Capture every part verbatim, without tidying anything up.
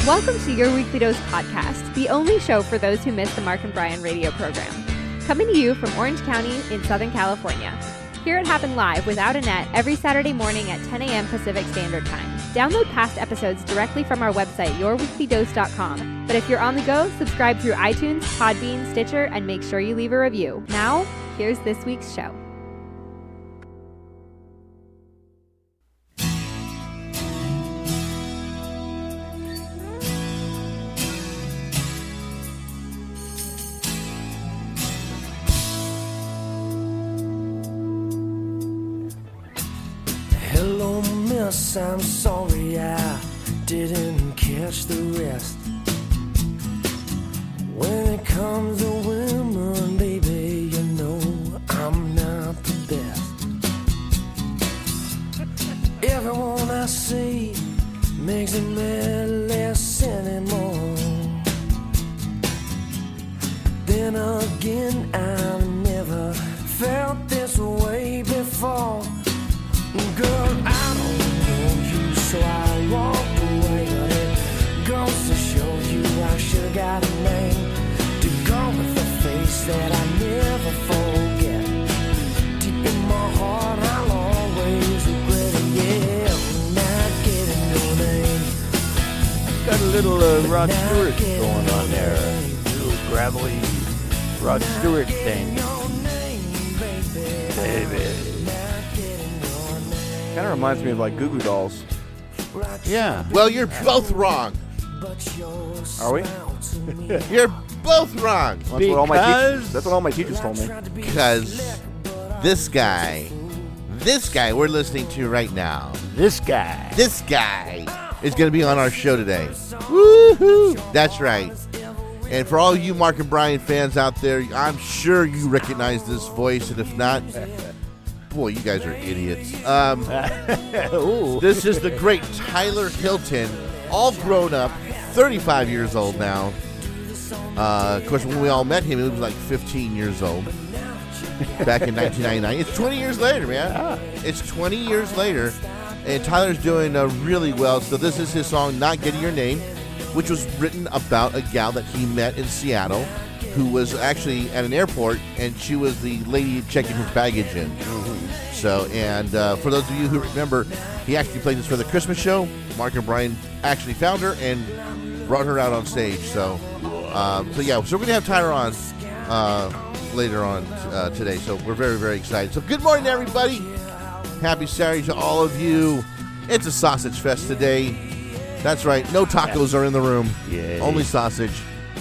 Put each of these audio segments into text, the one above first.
Welcome to Your Weekly Dose podcast, the only show for those who miss the Mark and Brian radio program. Coming to you from Orange County in Southern California. Hear it happen live without a net every Saturday morning at ten a.m. Pacific Standard Time. Download past episodes directly from our website, your weekly dose dot com. But if you're on the go, subscribe through iTunes, Podbean, Stitcher, and make sure you leave a review. Now, here's this week's show. Hello, miss, I'm sorry I didn't catch the rest. When it comes to women, baby, you know I'm not the best. Everyone I see makes it less anymore. Then again, I never felt this way before. Girl, I don't know you, so I walked away. But it goes to show you I should've got a name to go with the face that I never forget. Deep in my heart, I'll always regret it. Yeah, not getting your name. Got a little uh, Rod Stewart going on there. A little gravelly Rod Stewart thing. Baby. Kind of reminds me of like Goo Goo Dolls. Yeah. Well, you're both wrong. Are we? You're both wrong. That's what all my Because- teachers, that's what all my teachers told me. Because this guy, this guy we're listening to right now, This guy. this guy is going to be on our show today. Woohoo! That's right. And for all you Mark and Brian fans out there, I'm sure you recognize this voice, and if not, boy, you guys are idiots. Um, Ooh. this is the great Tyler Hilton, all grown up, thirty-five years old now. Uh, of course, when we all met him, he was like fifteen years old back in nineteen ninety-nine. It's twenty years later, man. Ah. It's twenty years later, and Tyler's doing uh, really well. So this is his song, Not Getting Your Name, which was written about a gal that he met in Seattle who was actually at an airport, and she was the lady checking his baggage in. Mm-hmm. So, and uh, for those of you who remember, he actually played this for the Christmas show. Mark and Brian actually found her and brought her out on stage. So, um, so yeah, so we're going to have Tyler on uh, later on uh, today. So we're very, very excited. So good morning, everybody. Happy Saturday to all of you. It's a sausage fest today. That's right. No tacos are in the room. Yay. Only sausage.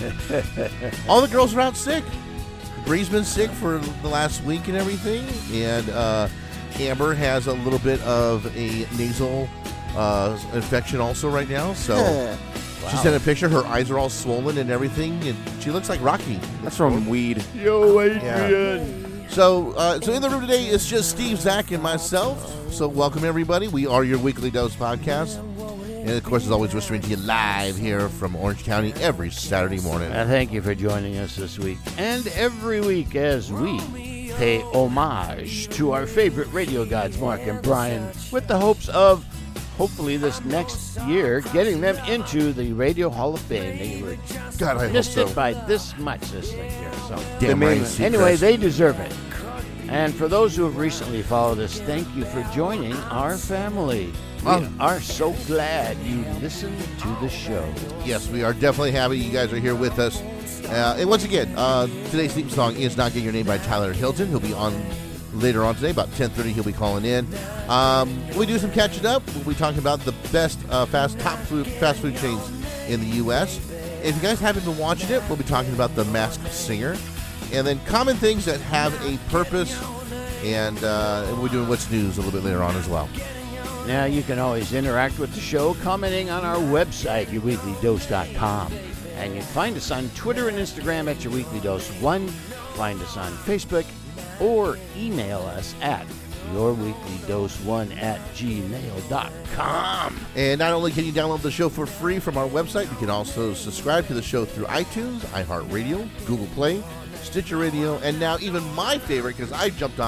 All the girls are out sick. Bree's been sick for the last week and everything. And uh, Amber has a little bit of a nasal uh, infection also right now. So she sent a picture. Her eyes are all swollen and everything. And she looks like Rocky. That's from weed. Yo, Adrian. So, uh, so in the room today is just Steve, Zach, and myself. So welcome, everybody. We are your Weekly Dose podcast. And, of course, as always, we're streaming to you live here from Orange County every Saturday morning. Uh, thank you for joining us this week and every week as we pay homage to our favorite radio gods, Mark and Brian, with the hopes of hopefully this next year getting them into the Radio Hall of Fame. They were God, I hope missed so. it by this much this year. So Damn right. anyway, they deserve it. And for those who have recently followed us, thank you for joining our family. We Oh. are so glad you listened to the show. Yes, we are definitely happy you guys are here with us. Uh, and once again, uh, today's theme song is Not Getting Your Name by Tyler Hilton. He'll be on later on today, about ten thirty he'll be calling in. Um, we do some catching up. We'll be talking about the best uh, fast top food, fast food chains in the U S If you guys haven't been watching it, we'll be talking about The Masked Singer. And then common things that have a purpose. And uh, we're doing What's News a little bit later on as well. Now, you can always interact with the show commenting on our website, your weekly dose dot com. And you can find us on Twitter and Instagram at your weekly dose one. Find us on Facebook or email us at your weekly dose one at gmail dot com. And not only can you download the show for free from our website, you can also subscribe to the show through iTunes, iHeartRadio, Google Play, Stitcher Radio, and now even my favorite, because I jumped on it,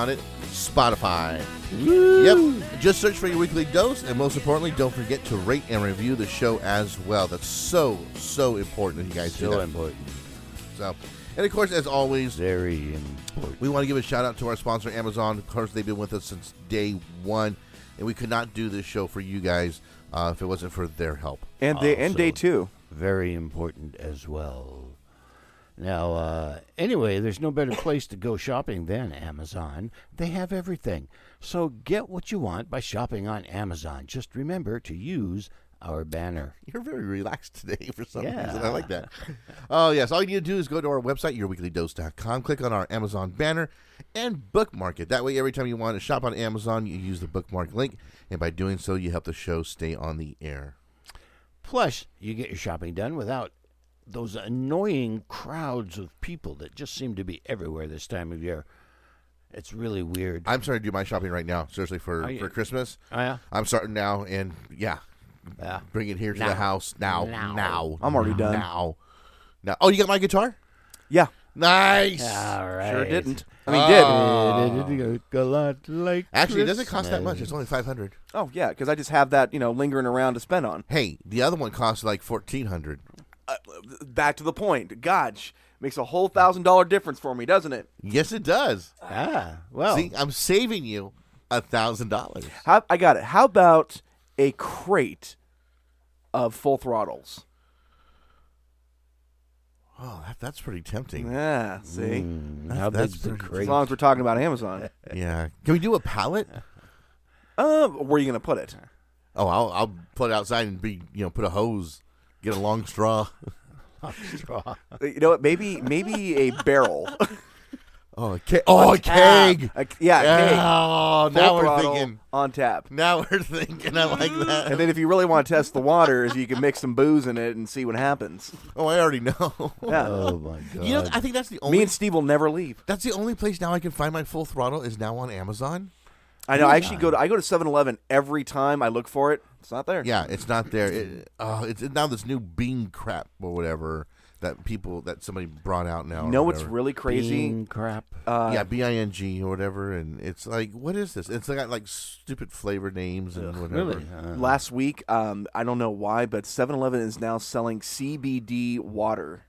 Spotify. Yep. Just search for your weekly dose, and most importantly, don't forget to rate and review the show as well. That's so, so important that you guys do So that. important. So, and of course, as always, Very important. we want to give a shout out to our sponsor, Amazon. Of course, they've been with us since day one, and we could not do this show for you guys uh, if it wasn't for their help. And day and Also- day two. Very important as well. Now, uh, anyway, there's no better place to go shopping than Amazon. They have everything. So get what you want by shopping on Amazon. Just remember to use our banner. You're very relaxed today for some Yeah. reason. I like that. Oh, yes. All you need to do is go to our website, your weekly dose dot com, click on our Amazon banner, and bookmark it. That way, every time you want to shop on Amazon, you use the bookmark link, and by doing so, you help the show stay on the air. Plus, you get your shopping done without those annoying crowds of people that just seem to be everywhere this time of year. It's really weird. I'm starting to do my shopping right now, seriously, for, Are you- for Christmas. Oh, yeah? I'm starting now, and yeah, Yeah. bring it here to Now. the house now. Now. Now. I'm already done. Now. Now. Oh, you got my guitar? Yeah. Nice. All right. Sure didn't. I mean, did. Oh. A lot like Actually, it doesn't cost that much. Christmas. It's only five hundred. Oh, yeah, because I just have that, you know, lingering around to spend on. Hey, the other one costs like fourteen hundred. Uh, back to the point. Gosh, makes a whole thousand dollar difference for me, doesn't it? Yes, it does. Ah, well. See, I'm saving you a thousand dollars. How, I got it. How about a crate of Full Throttles? Oh, that, that's pretty tempting. Yeah, see? Mm, That's- how that's big's the pretty- crate? As long as we're talking about Amazon. Yeah. Can we do a pallet? Uh, where are you going to put it? Oh, I'll I'll put it outside and be you know put a hose, get a long straw. Straw. You know what? Maybe maybe a barrel. Oh, a keg. Oh, a keg. A- yeah, a keg. Oh, Full now we're throttle thinking. on tap. Now we're thinking. I like that. And then if you really want to test the waters, you can mix some booze in it and see what happens. Oh, I already know. Yeah. Oh, my God. You know, I think that's the only. Me and Steve will never leave. That's the only place now I can find my Full Throttle is now on Amazon. I know. I actually go to I go to seven eleven every time I look for it. It's not there. Yeah, it's not there. It, uh, it's now this new bean crap or whatever that people that somebody brought out now. You or know what's whatever. really crazy? Bean crap. Uh, yeah, B I N G or whatever, and it's like, what is this? It's got like stupid flavor names and whatever. Really? Uh, Last week, um, I don't know why, but seven eleven is now selling C B D water.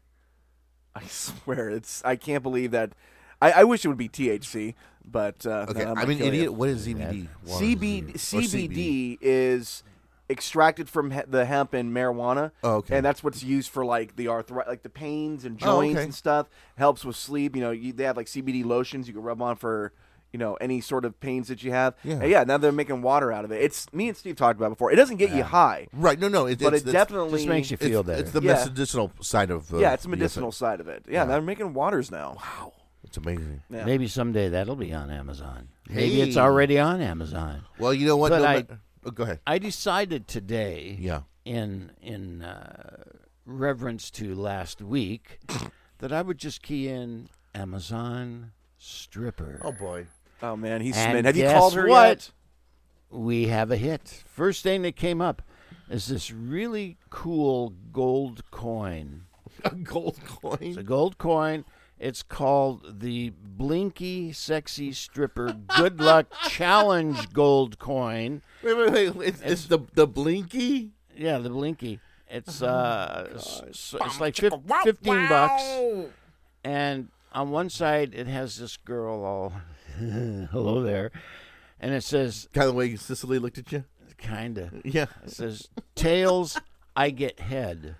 I swear, it's. I can't believe that. I, I wish it would be T H C, but uh, Okay, that might I'm an kill you. idiot. What is C B D? C B D, C B D is extracted from he- the hemp in marijuana. Oh, okay. And that's what's used for like the arthritis, like the pains and Oh, joints okay. and stuff. Helps with sleep. You know, you, they have like C B D lotions you can rub on for, you know, any sort of pains that you have. Yeah. And yeah. Now they're making water out of it. It's me and Steve talked about it before. It doesn't get you high, Right? No, no. It, but it's, it it's, definitely just makes you it's, feel better. it's the Yeah. medicinal side of. Uh, yeah, it's the the medicinal effect. side of it. Yeah, Yeah. they're making waters now. Wow, it's amazing. Yeah. Maybe someday that'll be on Amazon. Maybe it's Hey. already on Amazon. Well, you know what? But No, I- but- oh, go ahead. I decided today, Yeah. in in uh, reverence to last week, that I would just key in Amazon stripper. Oh boy. Oh man, he's And smitten. Have you guess called her what? yet? We have a hit. First thing that came up is this really cool gold coin. A gold coin. It's a gold coin. It's called the Blinky Sexy Stripper Good Luck Challenge Gold Coin. Wait, wait, wait. It's, it's the the blinky. Yeah, the Blinky. It's uh, s- s- it's like Chicka, fif- wow, fifteen bucks, wow. and on one side it has this girl all hello there, and it says Kind of the way Cicely looked at you. kinda. Yeah. It says tails, I get head.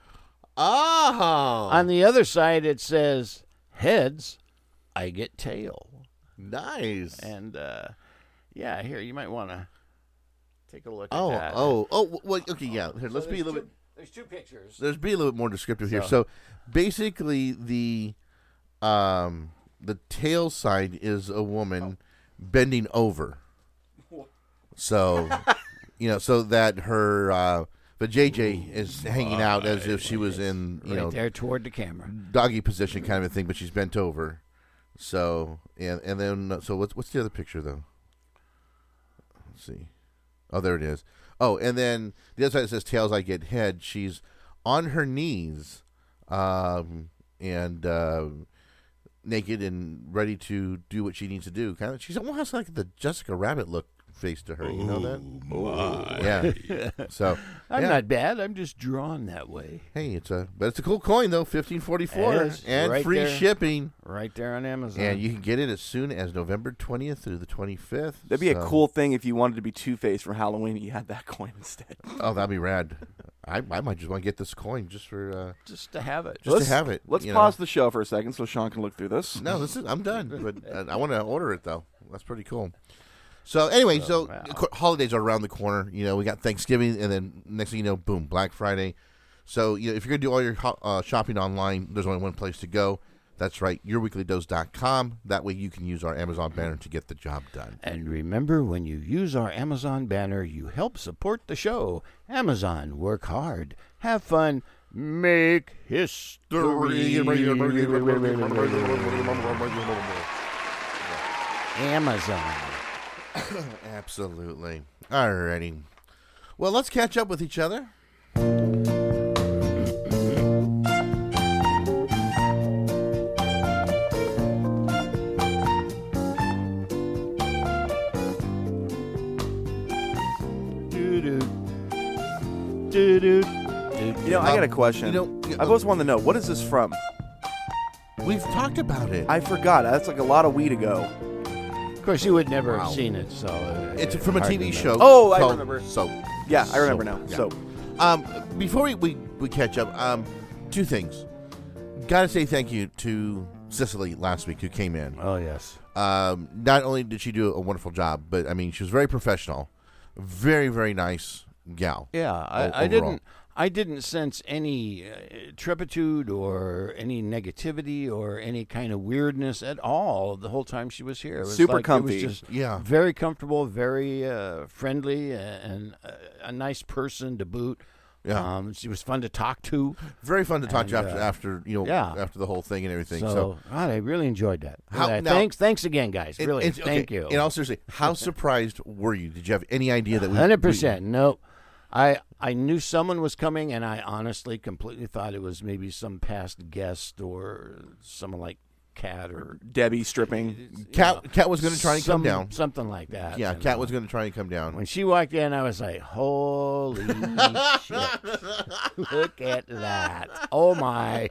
Oh. On the other side it says heads, I get tail. nice. And uh, yeah, here you might want to take a look oh, at that. oh, oh. Well, okay, yeah. Here, let's So be a there's little two- bit. There's two pictures. Let's be a little bit more descriptive here. So- So, basically, the um the tail side is a woman bending over. So, you know, so that her uh, the J J is hanging out as if she was in you right know there toward the camera. doggy position kind of a thing, but she's bent over. So and and then so what's what's the other picture though? Let's see. Oh, there it is. Oh, and then the other side says tails I get head. She's on her knees, um, and uh, naked and ready to do what she needs to do. Kind of, she's almost has like the Jessica Rabbit look face to her. You know that? My. Yeah. So I'm yeah. not bad. I'm just drawn that way. Hey, it's a but it's a cool coin though, fifteen forty four, It is, and right free there. shipping. Right there on Amazon. And you can get it as soon as November twentieth through the twenty-fifth. That'd be so. a cool thing if you wanted to be Two-Face for Halloween and you had that coin instead. Oh, that'd be rad. I, I might just want to get this coin just for uh, just to have it. just Let's- to have it. Let's you pause know. the show for a second so Sean can look through this. No, this is I'm done. But uh, I want to order it though. That's pretty cool. So anyway, so wow. of course, holidays are around the corner. You know, we got Thanksgiving, and then next thing you know, boom, Black Friday. So you know, if you're gonna do all your ho- uh, shopping online, there's only one place to go. That's right, your weekly dose dot com. That way, you can use our Amazon banner to get the job done. And remember, when you use our Amazon banner, you help support the show. Amazon, work hard, have fun, make history. Amazon. Absolutely. Alrighty. Well, let's catch up with each other. Doo-doo. Doo-doo. You know, I got a question. You know, I've always wanted to know, what is this from? We've talked about it. I forgot. That's like a lot of weed ago. Of course, you would never Wow. have seen it, so uh, It's from a hard T V to show. know. Oh, I called remember. Soap. Yeah, I remember So, now. yeah. So, Um, before we, we, we catch up, um, two things. Got to say thank you to Cicely last week who came in. Oh yes. Um, not only did she do a wonderful job, but I mean she was very professional, very very nice gal. Yeah, o- I, I overall. didn't. I didn't sense any uh, trepidation or any negativity or any kind of weirdness at all the whole time she was here. It was Super like, comfy. It was just Yeah. very comfortable, very uh, friendly, and uh, a nice person to boot. Yeah. Um, she was fun to talk to. Very fun to talk to And, after uh, after you know yeah. after the whole thing and everything. So, So, God, I really enjoyed that. How- Uh, now- thanks, thanks again, guys. it- Really, it's- okay, thank you. In all seriously, how surprised were you? Did you have any idea that we Hundred percent. No, I I knew someone was coming, and I honestly completely thought it was maybe some past guest or someone like Kat or Debbie stripping. we- Cat Cat was going to try and come some- down? something like that. Yeah, And, Cat uh, was going to try and come down. When she walked in, I was like, "Holy shit! Look at that! Oh my!"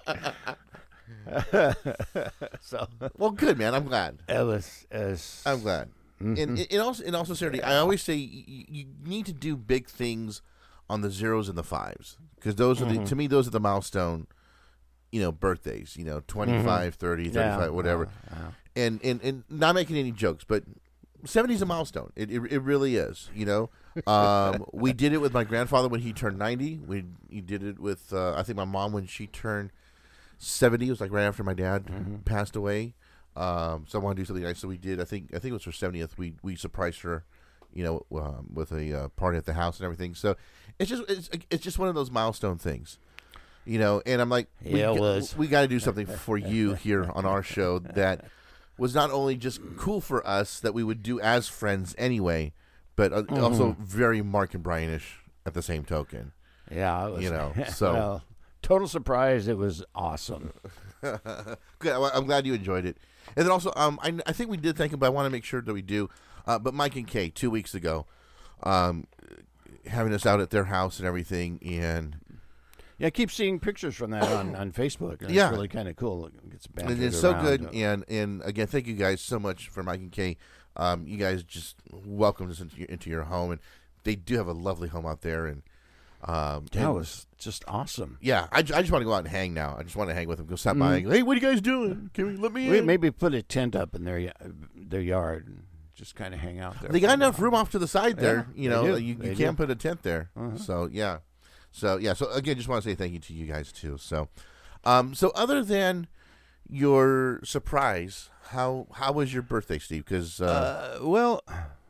So Well, good man. I'm glad. it was. It was I'm glad. In, in, in, all, in all sincerity, I always say you, you need to do big things on the zeros and the fives because those are the to me those are the milestone, you know, birthdays. You know, twenty-five, thirty, Yeah. thirty-five, whatever. Yeah, yeah. And, and and not making any jokes, but seventy is a milestone. It, it it really is. You know, um, we did it with my grandfather when he turned ninety. We he did it with uh, I think my mom when she turned seventy. It was like right after my dad passed away. Um, so I wanted to do something nice, so we did. I think I think it was her seventieth. We we surprised her, you know, um, with a uh, party at the house and everything. So it's just it's it's just one of those milestone things, you know. And I'm like, we, Yeah, it g- was. we got to do something for you here on our show that was not only just cool for us that we would do as friends anyway, but uh, also very Mark and Brian-ish at the same token. Yeah, it was, You know, so- well, total surprise. It was awesome. Good. Well, I'm glad you enjoyed it. And then also, um, I, I think we did thank him, but I want to make sure that we do. Uh, but Mike and Kay, two weeks ago, um, having us out at their house and everything, and Yeah, I keep seeing pictures from that on, on Facebook. And Yeah. It's really kind of cool. It gets and bantered it's so around. good. And and again, thank you guys so much for Mike and Kay. Um, you guys just welcomed us into your, into your home, and they do have a lovely home out there. And um, That and- was just awesome. yeah, I, ju- I just want to go out and hang now. I just want to hang with them. Go stop by. And go, hey, what are you guys doing? Can we let me We in? maybe put a tent up in their y- their yard and just kind of hang out there. They for got a enough while. room off to the side there. Yeah, you they know, do. you, They you do. can't put a tent there. Uh-huh. So yeah, so yeah. So again, just want to say thank you to you guys too. So, um, so other than your surprise, how how was your birthday, Steve? Because uh, Uh, well,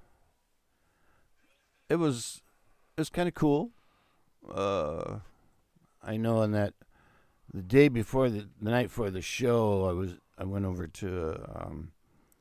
it was it was kind of cool. Uh, I know on that the day before the, the night before the show, I was I went over to um,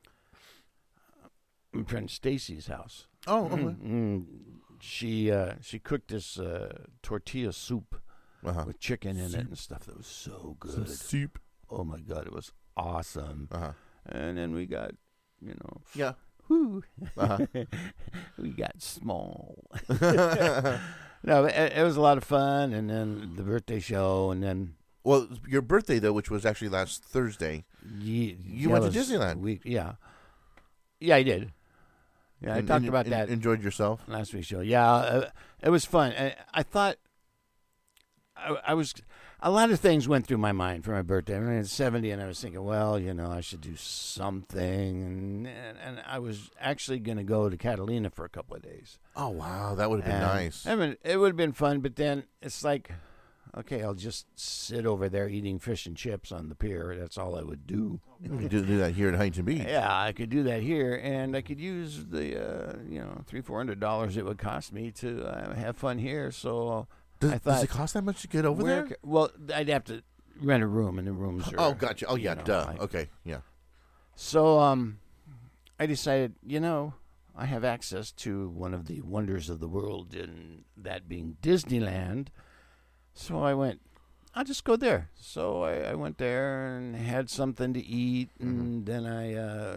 my friend Stacy's house. oh, okay. Mm, she uh, she cooked this uh, tortilla soup uh-huh. with chicken in it and stuff that was so good. soup. Oh my god, it was awesome. Uh-huh. And then we got, you know, Yeah. whoo, Uh-huh. we got small. No, it, it was a lot of fun, and then the birthday show, and then Well, your birthday, though, which was actually last Thursday, you, You went to Disneyland. Week, yeah, yeah, I did. Yeah, I and- talked and- about and that enjoyed yourself? last week's show. Yeah, uh, it was fun. I, I thought I, I was a lot of things went through my mind for my birthday. I mean, it's seventy, and I was thinking, well, you know, I should do something, and and, and I was actually going to go to Catalina for a couple of days. Oh, wow. That would have been And, nice. I mean, it would have been fun, but then it's like, okay, I'll just sit over there eating fish and chips on the pier. That's all I would do. You could do, do that here at Huntington Beach. Yeah, I could do that here, and I could use the uh, you know three four hundred dollars it would cost me to uh, have fun here. So Does, I thought, does it cost that much to get over where there? ca- well, I'd have to rent a room, and the rooms are. Oh, gotcha. Oh, yeah, you know, duh. like- Okay, yeah. So um, I decided, you know, I have access to one of the wonders of the world, and that being Disneyland. So I went, I'll just go there. So I, I went there and had something to eat, and then I uh,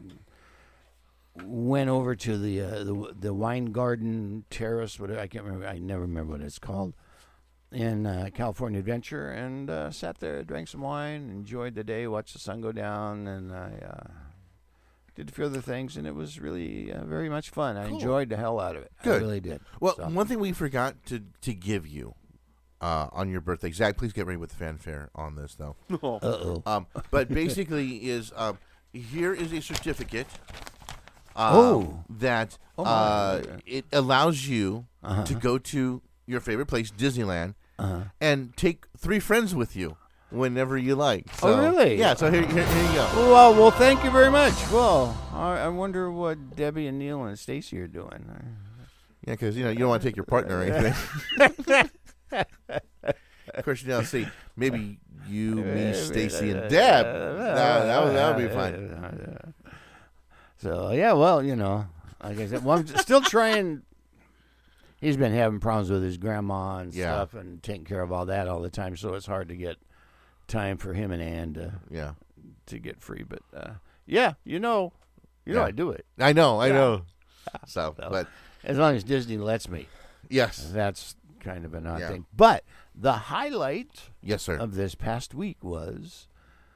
went over to the uh, the the Wine Garden Terrace. Whatever I can't remember. I never remember what it's called. In uh, California Adventure, and uh, sat there, drank some wine, enjoyed the day, watched the sun go down, and I uh, did a few other things, and it was really uh, very much fun. I Cool. enjoyed the hell out of it. Good. I really did. Well, So- one thing we forgot to, to give you uh, on your birthday, Zach, please get ready with the fanfare on this, though. Uh-oh. Um, but basically is um, here is a certificate uh, Oh. that Oh, my. uh, it allows you Uh-huh. to go to your favorite place, Disneyland, Uh-huh. and take three friends with you whenever you like. Oh, So, really? Yeah, so here, here, here you go. Well, well, thank you very much. Well, I, I wonder what Debbie and Neil and Stacy are doing. Yeah, because you know you don't want to take your partner or anything. Of course, you know, see, maybe you, me, Stacy, and Deb. No, that would, that would be fun. So yeah, well, you know, like I said, well, I'm still trying. He's been having problems with his grandma and Yeah. stuff, and taking care of all that all the time. So it's hard to get time for him and Ann to Yeah, to get free. But uh, yeah, you know, you know, Yeah. I do it I know, I Yeah. know. So, So- but as long as Disney lets me. yes, That's kind of an odd Yeah. thing. But the highlight yes, sir. of this past week was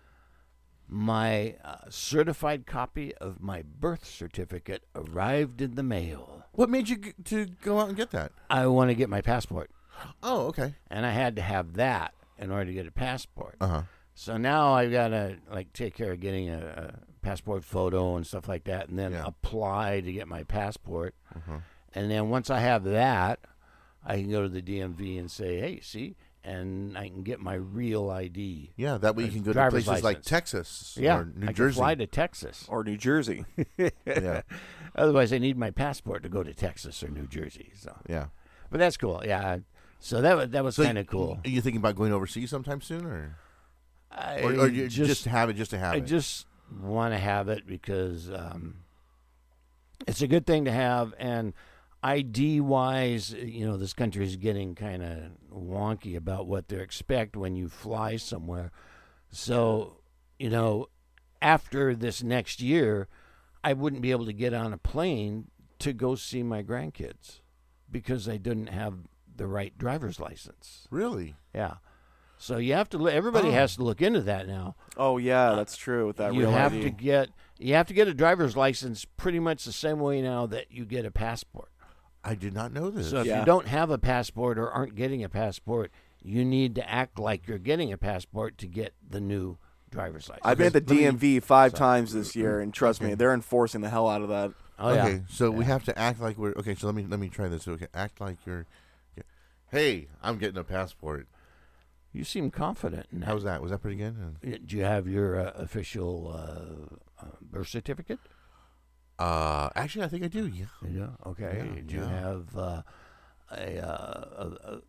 my uh, certified copy of my birth certificate arrived in the mail. What made you g- to go out and get that? I want to get my passport, Oh, okay. and I had to have that in order to get a passport. Uh huh. So now I've got to like take care of getting a, a passport photo and stuff like that, and then Yeah. apply to get my passport. Uh-huh. And then once I have that, I can go to the D M V and say, "Hey, see," and I can get my real I D. Yeah, that way you can go to Driver's places like license. Texas Yeah, or New I can Jersey. fly to Texas. Or New Jersey. Yeah, Otherwise, I need my passport to go to Texas or New Jersey. So, yeah. but that's cool. Yeah. So that was that was So kind of cool. Are you thinking about going overseas sometime soon, or I or, or you just, have it just to have I it? just want to have it because um, it's a good thing to have, and I D wise, you know, this country is getting kind of wonky about what they expect when you fly somewhere. So, you know, after this next year, I wouldn't be able to get on a plane to go see my grandkids because I didn't have the right driver's license. Really? Yeah. So you have to. Look, everybody Oh. has to look into that now. Oh yeah, that's true. With that you real have I D. to get you have to get a driver's license pretty much the same way now that you get a passport. I did not know this. So if Yeah. you don't have a passport or aren't getting a passport, you need to act like you're getting a passport to get the new driver's license. I've been at the Let me- D M V five so- times this year, and trust me, Okay. they're enforcing the hell out of that. oh okay, yeah. so we Yeah. have to act like we're okay. So let me let me try this. Okay, act like you're. Hey, I'm getting a passport. You seem confident in that. How's that? Was that pretty good? Uh, Do you have your uh, official uh, uh, birth certificate? Uh, actually, I think I do. Yeah. Yeah. Okay. Yeah, Do you yeah. have uh, a, uh, a,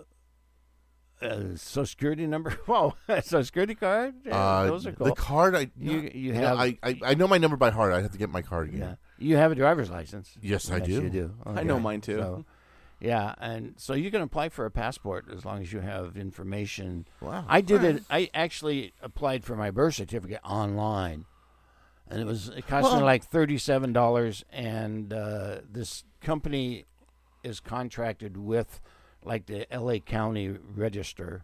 a, a social security number? Whoa, a social security card? Yeah, Uh, those are cool. The card, I You- no, you know, have- I, I I know my number by heart. I have to get my card again. Yeah. You have a driver's license. Yes, I do. You do. I know Okay. mine too. So, Yeah, and so you can apply for a passport as long as you have information. Wow. I did All right. it. I actually applied for my birth certificate online, and it was it cost me Well- like thirty-seven dollars. And uh, this company is contracted with like the L A County Register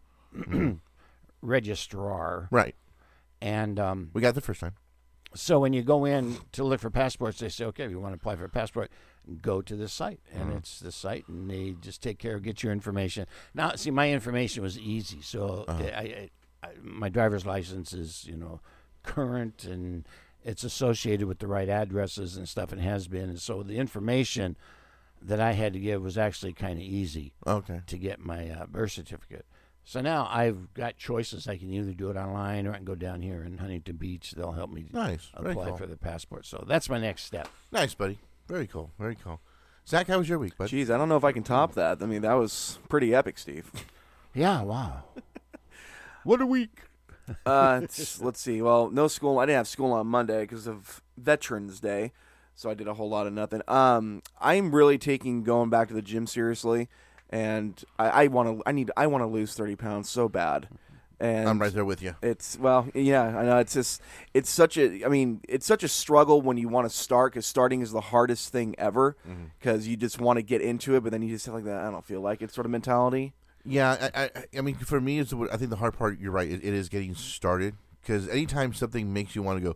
registrar, Right. and um, We got it the first time. so when you go in to look for passports, they say, okay, if you want to apply for a passport, go to this site. And Uh-huh. it's the site, and they just take care of, get your information. Now, see, my information was easy. So Uh-huh. I, I, I, my driver's license is, you know, current, and it's associated with the right addresses and stuff, and has been. And so the information that I had to give was actually kind of easy Okay. to get my uh, birth certificate. So now I've got choices. I can either do it online, or I can go down here in Huntington Beach. They'll help me Nice. Very apply cool. for the passport. So that's my next step. Nice, buddy. Very cool. Very cool. Zach, how was your week, bud? Jeez, I don't know if I can top that. I mean, that was pretty epic, Steve. Yeah, wow. What a week. Uh, it's- let's see. Well, no school. I didn't have school on Monday because of Veterans Day, so I did a whole lot of nothing. Um, I'm really taking going back to the gym seriously, and I, I want to. I need. I want to lose thirty pounds so bad. And I'm right there with you. It's well, yeah, I know. It's just, it's such a. I mean, it's such a struggle when you want to start, because starting is the hardest thing ever, because you just want to get into it, but then you just have like that. I don't feel like it sort of mentality. Yeah, I, I, I mean, for me, it's, I think the hard part, you're right, it, it is getting started. Because anytime something makes you want to go,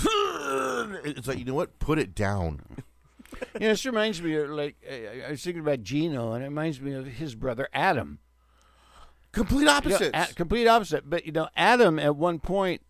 it's like, you know what? Put it down. You know, this reminds me of, like, I I was thinking about Gino, and it reminds me of his brother Adam. Complete You know, opposites. a- complete opposite. But, you know, Adam at one point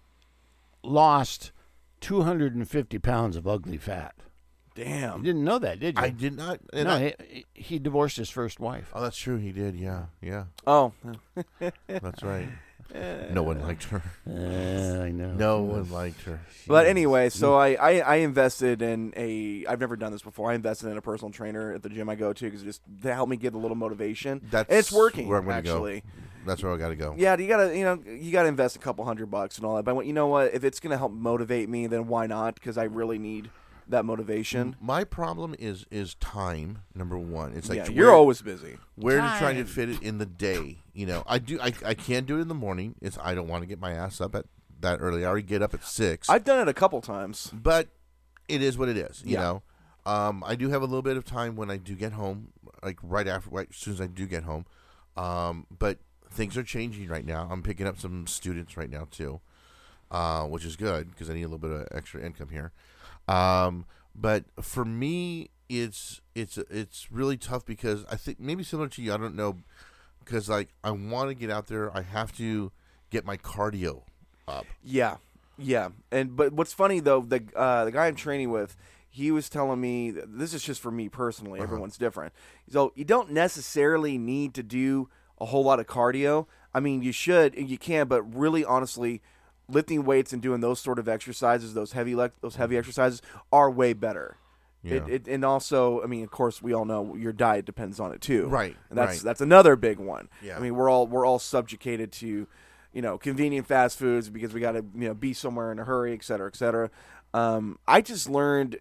lost two hundred fifty pounds of ugly fat. You Damn. didn't know that, did you? I did not. and No, I- he, he divorced his first wife. oh, that's true. He did. Yeah, yeah. Oh, That's right. No one liked her. Uh, I know. No one liked her. but anyway, so I, I, I invested in a. I've never done this before. I invested in a personal trainer at the gym I go to because just to help me get a little motivation. That's and it's working. where I'm gonna go. actually. That's where I got to go. Yeah, you gotta you know you gotta invest a couple hundred bucks and all that. But I went, you know what? If it's gonna help motivate me, then why not? Because I really need that motivation. My problem is is time. Number one, it's like yeah, to you're where, always busy. where to try to Time. fit it in the day. You know, I do. I, I can't do it in the morning. It's I don't want to get my ass up at that early. I already get up at six. I've done it a couple times. but it is what it is. You Yeah. know, um, I do have a little bit of time when I do get home, like right after, right as soon as I do get home. Um, but things are changing right now. I'm picking up some students right now too, uh, which is good because I need a little bit of extra income here. Um, but for me, it's it's it's really tough because I think maybe similar to you. I don't know, because like I want to get out there. I have to get my cardio up. Yeah, yeah. And but what's funny though, the uh, the guy I'm training with, he was telling me this is just for me personally. Everyone's different. So you don't necessarily need to do a whole lot of cardio. I mean, you should and you can, but really, honestly, lifting weights and doing those sort of exercises, those heavy le- those heavy exercises, are way better. Yeah. It, it, and also, I mean, of course, we all know your diet depends on it too. Right, And that's right. that's another big one. Yeah. I mean, we're all we're all subjugated to, you know, convenient fast foods because we got to you know be somewhere in a hurry, et cetera, et cetera. Um, I just learned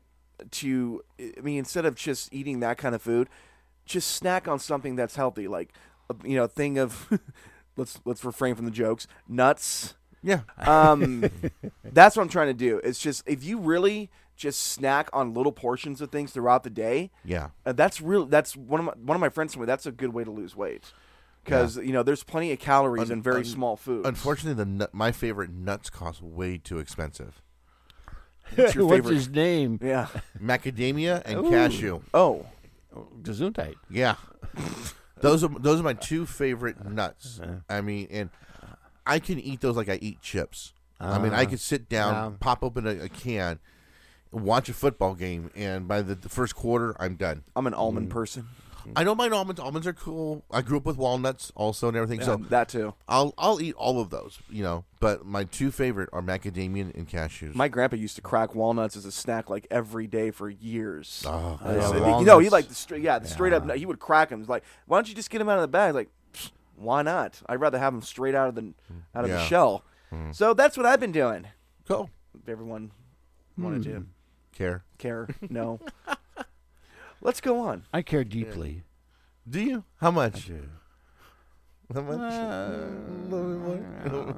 to, I mean, instead of just eating that kind of food, just snack on something that's healthy, like a, you know, a thing of let's let's refrain from the jokes, nuts. Yeah. Um, that's what I'm trying to do. It's just if you really just snack on little portions of things throughout the day, Yeah. uh, that's real. That's one of my one of my friends told me that's a good way to lose weight because you know there's plenty of calories Un- in very un- small foods. Unfortunately, the nut, my favorite nuts cost way too expensive. What's your What's favorite? his name? Yeah. Macadamia and Ooh. cashew. Oh, Gesundheit. Yeah, those are those are my two favorite nuts. I mean, and I can eat those like I eat chips. I mean, I Ah. could sit down, Yeah. pop open a, a can, watch a football game, and by the, the first quarter, I'm done. I'm an almond person. I don't mind almonds. Almonds are cool. I grew up with walnuts also and everything, Yeah, so that too. I'll I'll eat all of those. You know, but my two favorite are macadamia and cashews. My grandpa used to crack walnuts as a snack like every day for years. Oh, Uh, yeah, so, you know, walnuts. he like the straight, yeah, the straight up. He would crack them. He's like, why don't you just get them out of the bag? Like, "Pfft, why not? I'd rather have them straight out of the out of the Yeah. shell. So that's what I've been doing. cool. If everyone wanted to Care. care, no. Let's go on. I care deeply. Do you? How much? I do. How much? Uh, A little bit more?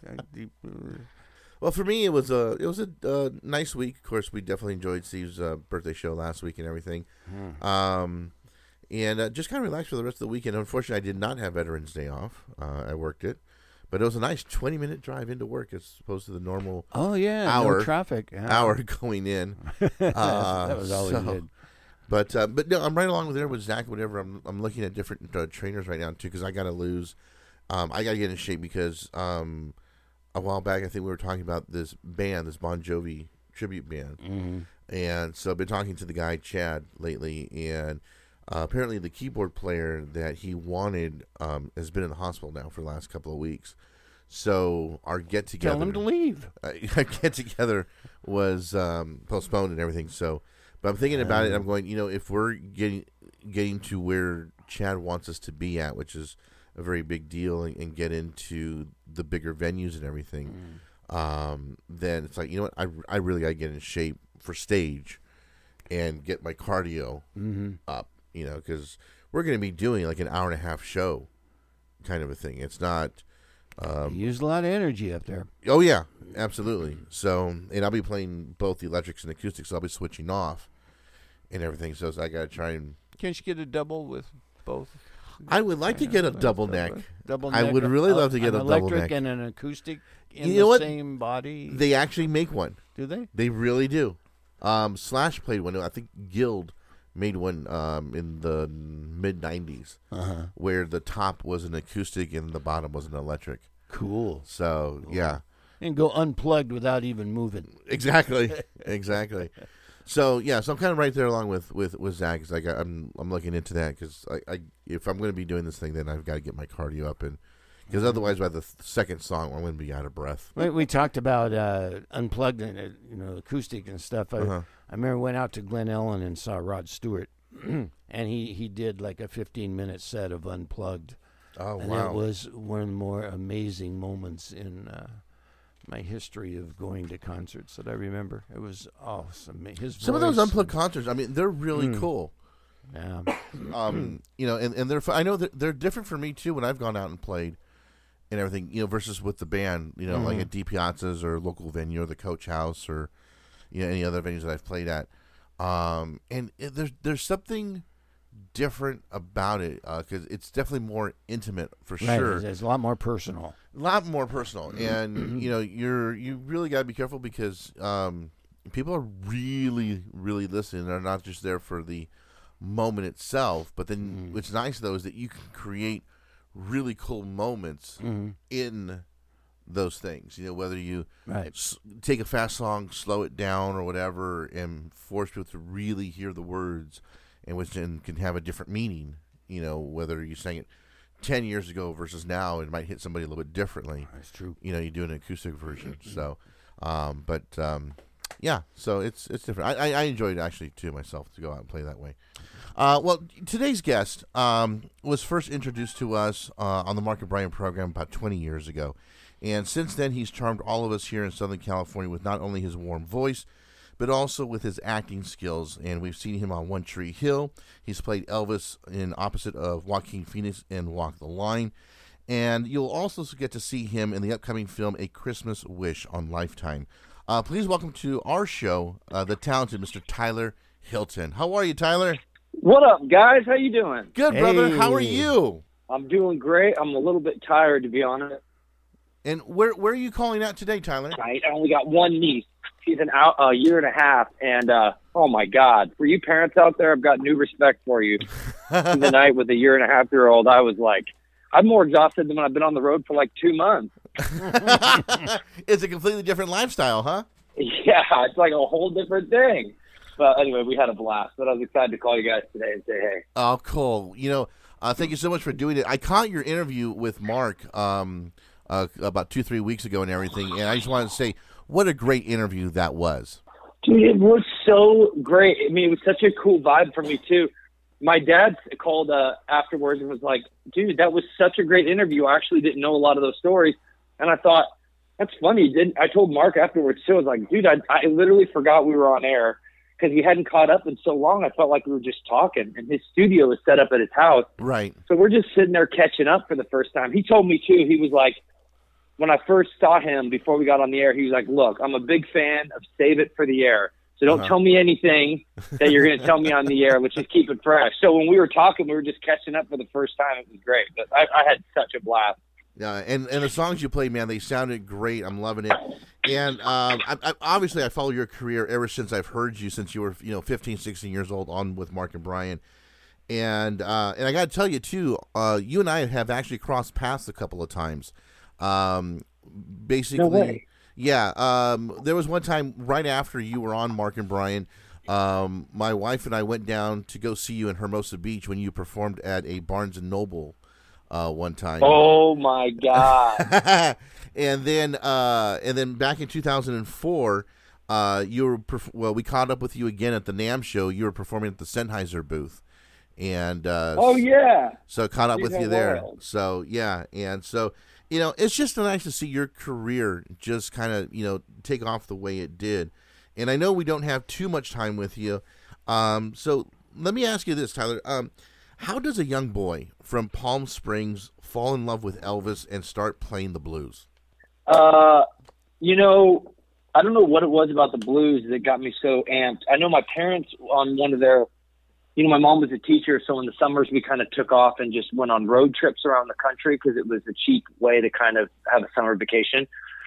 Well, for me, it was a it was a uh, nice week. Of course, we definitely enjoyed Steve's uh, birthday show last week and everything, Hmm. um, and uh, just kind of relaxed for the rest of the weekend. Unfortunately, I did not have Veterans Day off. Uh, I worked it, but it was a nice twenty minute drive into work as opposed to the normal Oh yeah, Hour. no traffic. Yeah. hour going in. Uh, that was always so- good. But uh, but no, I'm right along with there with Zach. Whatever. I'm I'm looking at different uh, trainers right now too because I got to lose. Um, I got to get in shape because um, a while back I think we were talking about this band, this Bon Jovi tribute band, Mm-hmm. and so I've been talking to the guy Chad lately, and uh, apparently the keyboard player that he wanted um, has been in the hospital now for the last couple of weeks. So our get together, Tell him to leave. uh, our get together was um, postponed and everything. So, but I'm thinking about it. I'm going, you know, if we're getting getting to where Chad wants us to be at, which is a very big deal, and, and get into the bigger venues and everything, um, then it's like, you know what, I, I really got to get in shape for stage and get my cardio Mm-hmm. up, you know, because we're going to be doing like an hour and a half show kind of a thing. It's not. Um, You used a lot of energy up there. Oh yeah, absolutely. So, and I'll be playing both the electrics and acoustics. So I'll be switching off and everything. So, so I got to try and. Can't you get a double with both? I would like to get a double neck. Double I neck. would really uh, love to get an a double electric neck. and an acoustic in You the know what? same body. They actually make one. Do they? They really do. Um, Slash played one. I think Guild made one um, in the mid nineties, Uh-huh. where the top was an acoustic and the bottom was an electric. Cool. So yeah. And go unplugged without even moving. Exactly, exactly. So yeah, so I'm kind of right there along with with with Zach. 'Cause I got, I'm I'm looking into that because I, I if I'm going to be doing this thing, then I've got to get my cardio up, and because otherwise by the th- second song I'm going to be out of breath. We, we talked about uh, unplugged and uh, you know acoustic and stuff. I, Uh-huh. I remember went out to Glen Ellen and saw Rod Stewart, and he, he did like a fifteen minute set of unplugged, Oh and wow! it was one of the more amazing moments in uh, my history of going to concerts that I remember. It was awesome. His Some of those voice- unplugged concerts, I mean, they're really Mm. cool. Yeah. Um, you know, and, and they're fu- I know that they're different for me too when I've gone out and played and everything. You know, versus with the band. You know, like Mhm. at D Piazzas or local venue or the Coach House or you know any other venues that I've played at. Um, and it, there's there's something different about it because it's definitely more intimate for Right. sure. It's, it's a lot more personal. A lot more personal, and you know, you're you really got to be careful because um, people are really, really listening. They're not just there for the moment itself, but then Mhm. what's nice though is that you can create really cool moments Mm-hmm. in those things. You know, whether you Right. s- take a fast song, slow it down, or whatever, and force people to really hear the words, and which then can have a different meaning. You know, whether you sang it ten years ago versus now, it might hit somebody a little bit differently. That's true. You know, you do an acoustic version. So, um, but um, yeah, so it's it's different. I, I, I enjoyed it actually too myself to go out and play that way. Uh, well, today's guest um, was first introduced to us uh, on the Mark and Brian program about twenty years ago. And since then, he's charmed all of us here in Southern California with not only his warm voice, but also with his acting skills. And we've seen him on One Tree Hill. He's played Elvis in opposite of Joaquin Phoenix in Walk the Line. And you'll also get to see him in the upcoming film A Christmas Wish on Lifetime. Uh, please welcome to our show uh, the talented Mister Tyler Hilton. How are you, Tyler? What up, guys? How you doing? Good, brother. How are Hey. you? I'm doing great. I'm a little bit tired, to be honest. And where where are you calling out today, Tyler? I only got one niece. She's an out a year and a half, and uh, oh my God, for you parents out there, I've got new respect for you. The night with a year and a half year old, I was like, I'm more exhausted than when I've been on the road for like two months. It's a completely different lifestyle, huh? Yeah, it's like a whole different thing. But anyway, we had a blast. But I was excited to call you guys today and say hey. Oh, cool. You know, uh, thank you so much for doing it. I caught your interview with Mark um, uh, about two, three weeks ago and everything, and I just wanted to say what a great interview that was. Dude, it was so great. I mean, it was such a cool vibe for me, too. My dad called uh, afterwards and was like, dude, that was such a great interview. I actually didn't know a lot of those stories. And I thought, that's funny. Didn't I told Mark afterwards, too. I was like, dude, I, I literally forgot we were on air. because he hadn't caught up in so long. I felt like we were just talking, and his studio was set up at his house. Right. So we're just sitting there catching up for the first time. He told me too, he was like, when I first saw him before we got on the air, he was like, look, I'm a big fan of Save It for the Air. So don't uh-huh. tell me anything that you're going to tell me on the air. Let's just keep it fresh. So when we were talking, we were just catching up for the first time. It was great. But I, I had such a blast. Yeah, and, and the songs you played, man, they sounded great. I'm loving it. And um, I, I, obviously, I follow your career ever since I've heard you, since you were, you know, fifteen, sixteen years old, on with Mark and Brian. And uh, and I got to tell you too, uh, you and I have actually crossed paths a couple of times. Um, basically, No way. yeah. Um, there was one time right after you were on Mark and Brian. Um, my wife and I went down to go see you in Hermosa Beach when you performed at a Barnes and Noble. Uh, one time. Oh my God! and then, uh, and then back in two thousand four, uh, you were perf- well. We caught up with you again at the NAMM show. You were performing at the Sennheiser booth, and uh, Oh yeah. so caught up These with are you there. wild. So yeah, and so you know, it's just nice to see your career just kind of you know take off the way it did. And I know we don't have too much time with you, um, so let me ask you this, Tyler. Um, How does a young boy from Palm Springs fall in love with Elvis and start playing the blues? Uh, you know, I don't know what it was about the blues that got me so amped. I know my parents on one of their, you know, my mom was a teacher, so in the summers we kind of took off and just went on road trips around the country because it was a cheap way to kind of have a summer vacation.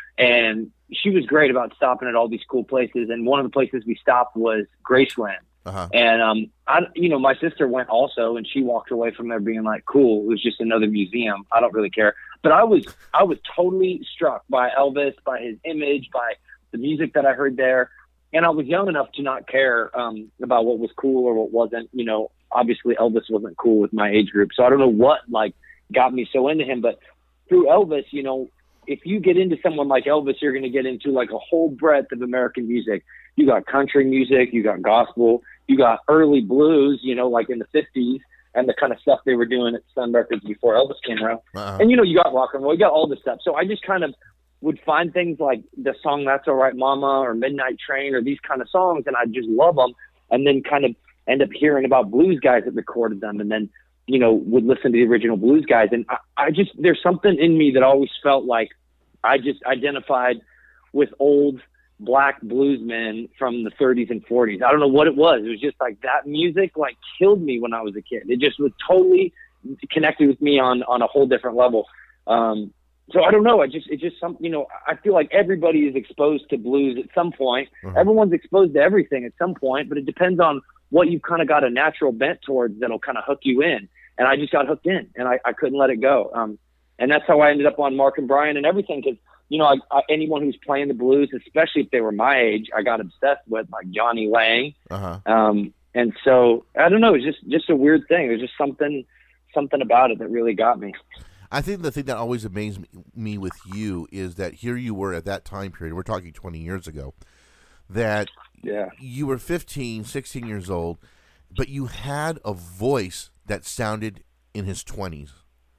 And she was great about stopping at all these cool places. And one of the places we stopped was Graceland. Uh-huh. And, um, I, you know, my sister went also, and she walked away from there being like, cool, it was just another museum. I don't really care. But I was, I was totally struck by Elvis, by his image, by the music that I heard there. And I was young enough to not care, um, about what was cool or what wasn't. You know, obviously Elvis wasn't cool with my age group. So I don't know what, like, got me so into him. But through Elvis, you know, if you get into someone like Elvis, you're going to get into like a whole breadth of American music. You got country music, you got gospel, you got early blues, you know, like in the fifties, and the kind of stuff they were doing at Sun Records before Elvis came around. Uh-huh. And, you know, you got rock and roll, you got all this stuff. So I just kind of would find things like the song That's All Right Mama or Midnight Train or these kind of songs, and I'd just love them, and then kind of end up hearing about blues guys that recorded them, and then, you know, would listen to the original blues guys. And I, I just, there's something in me that always felt like I just identified with old black bluesmen from the thirties and forties. I don't know what it was. It was just like that music like killed me when I was a kid. It just was totally connected with me on, on a whole different level. Um, so I don't know. I just, it just some, you know, I feel like everybody is exposed to blues at some point. Uh-huh. Everyone's exposed to everything at some point, but it depends on what you've kind of got a natural bent towards that'll kind of hook you in. And I just got hooked in, and I, I couldn't let it go. Um, and that's how I ended up on Mark and Brian and everything. Cause you know, I, I, anyone who's playing the blues, especially if they were my age, I got obsessed with, like Johnny Lang. Uh-huh. Um, and so I don't know, it's just, just a weird thing. There's just something, something about it that really got me. I think the thing that always amazed me, me with you is that here you were at that time period, we're talking twenty years ago, that Yeah. you were fifteen, sixteen years old, but you had a voice that sounded in his twenties.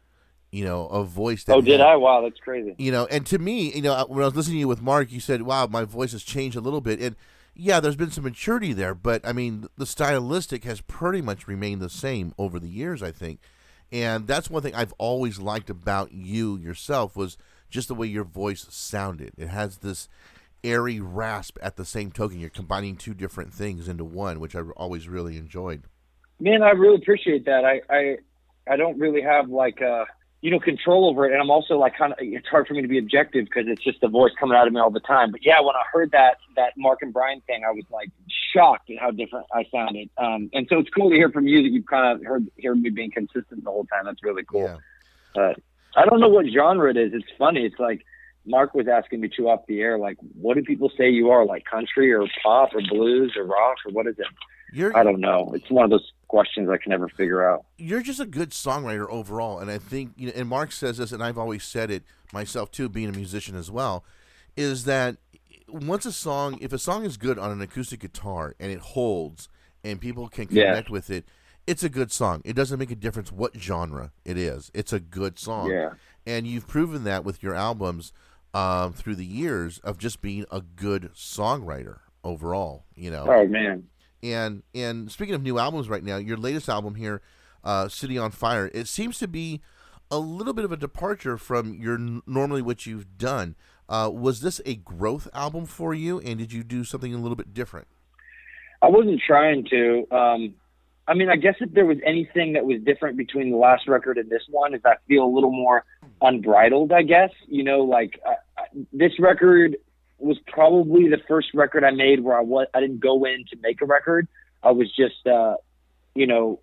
You know, a voice that Oh, did had, I? Wow, that's crazy. You know, and to me, you know, when I was listening to you with Mark, you said, wow, my voice has changed a little bit. And yeah, there's been some maturity there, but I mean, the stylistic has pretty much remained the same over the years, I think. And that's one thing I've always liked about you yourself was just the way your voice sounded. It has this airy rasp at the same token. You're combining two different things into one, which I always really enjoyed. Man, I really appreciate that. I, I, I don't really have like a, you know, control over it. And I'm also like, kind of, it's hard for me to be objective because it's just the voice coming out of me all the time. But yeah, when I heard that, that Mark and Brian thing, I was like shocked at how different I sounded. Um, and so it's cool to hear from you that you've kind of heard, hear me being consistent the whole time. That's really cool. Yeah. Uh, I don't know what genre it is. It's funny. It's like Mark was asking me too off the air, like, what do people say you are, like country or pop or blues or rock or what is it? You're, I don't know. It's one of those questions I can never figure out. You're just a good songwriter overall, and I think, you know, and Mark says this, and I've always said it myself too, being a musician as well, is that once a song, if a song is good on an acoustic guitar and it holds and people can connect Yeah. with it, it's a good song. It doesn't make a difference what genre it is. It's a good song. Yeah. And you've proven that with your albums um, through the years of just being a good songwriter overall, you know. Oh, man. And and speaking of new albums right now, your latest album here, uh, City on Fire, it seems to be a little bit of a departure from your normally what you've done. Uh, was this a growth album for you, and did you do something a little bit different? I wasn't trying to. Um, I mean, I guess if there was anything that was different between the last record and this one, is I feel a little more unbridled, I guess. You know, like uh, this record was probably the first record I made where I was, I didn't go in to make a record. I was just, uh, you know,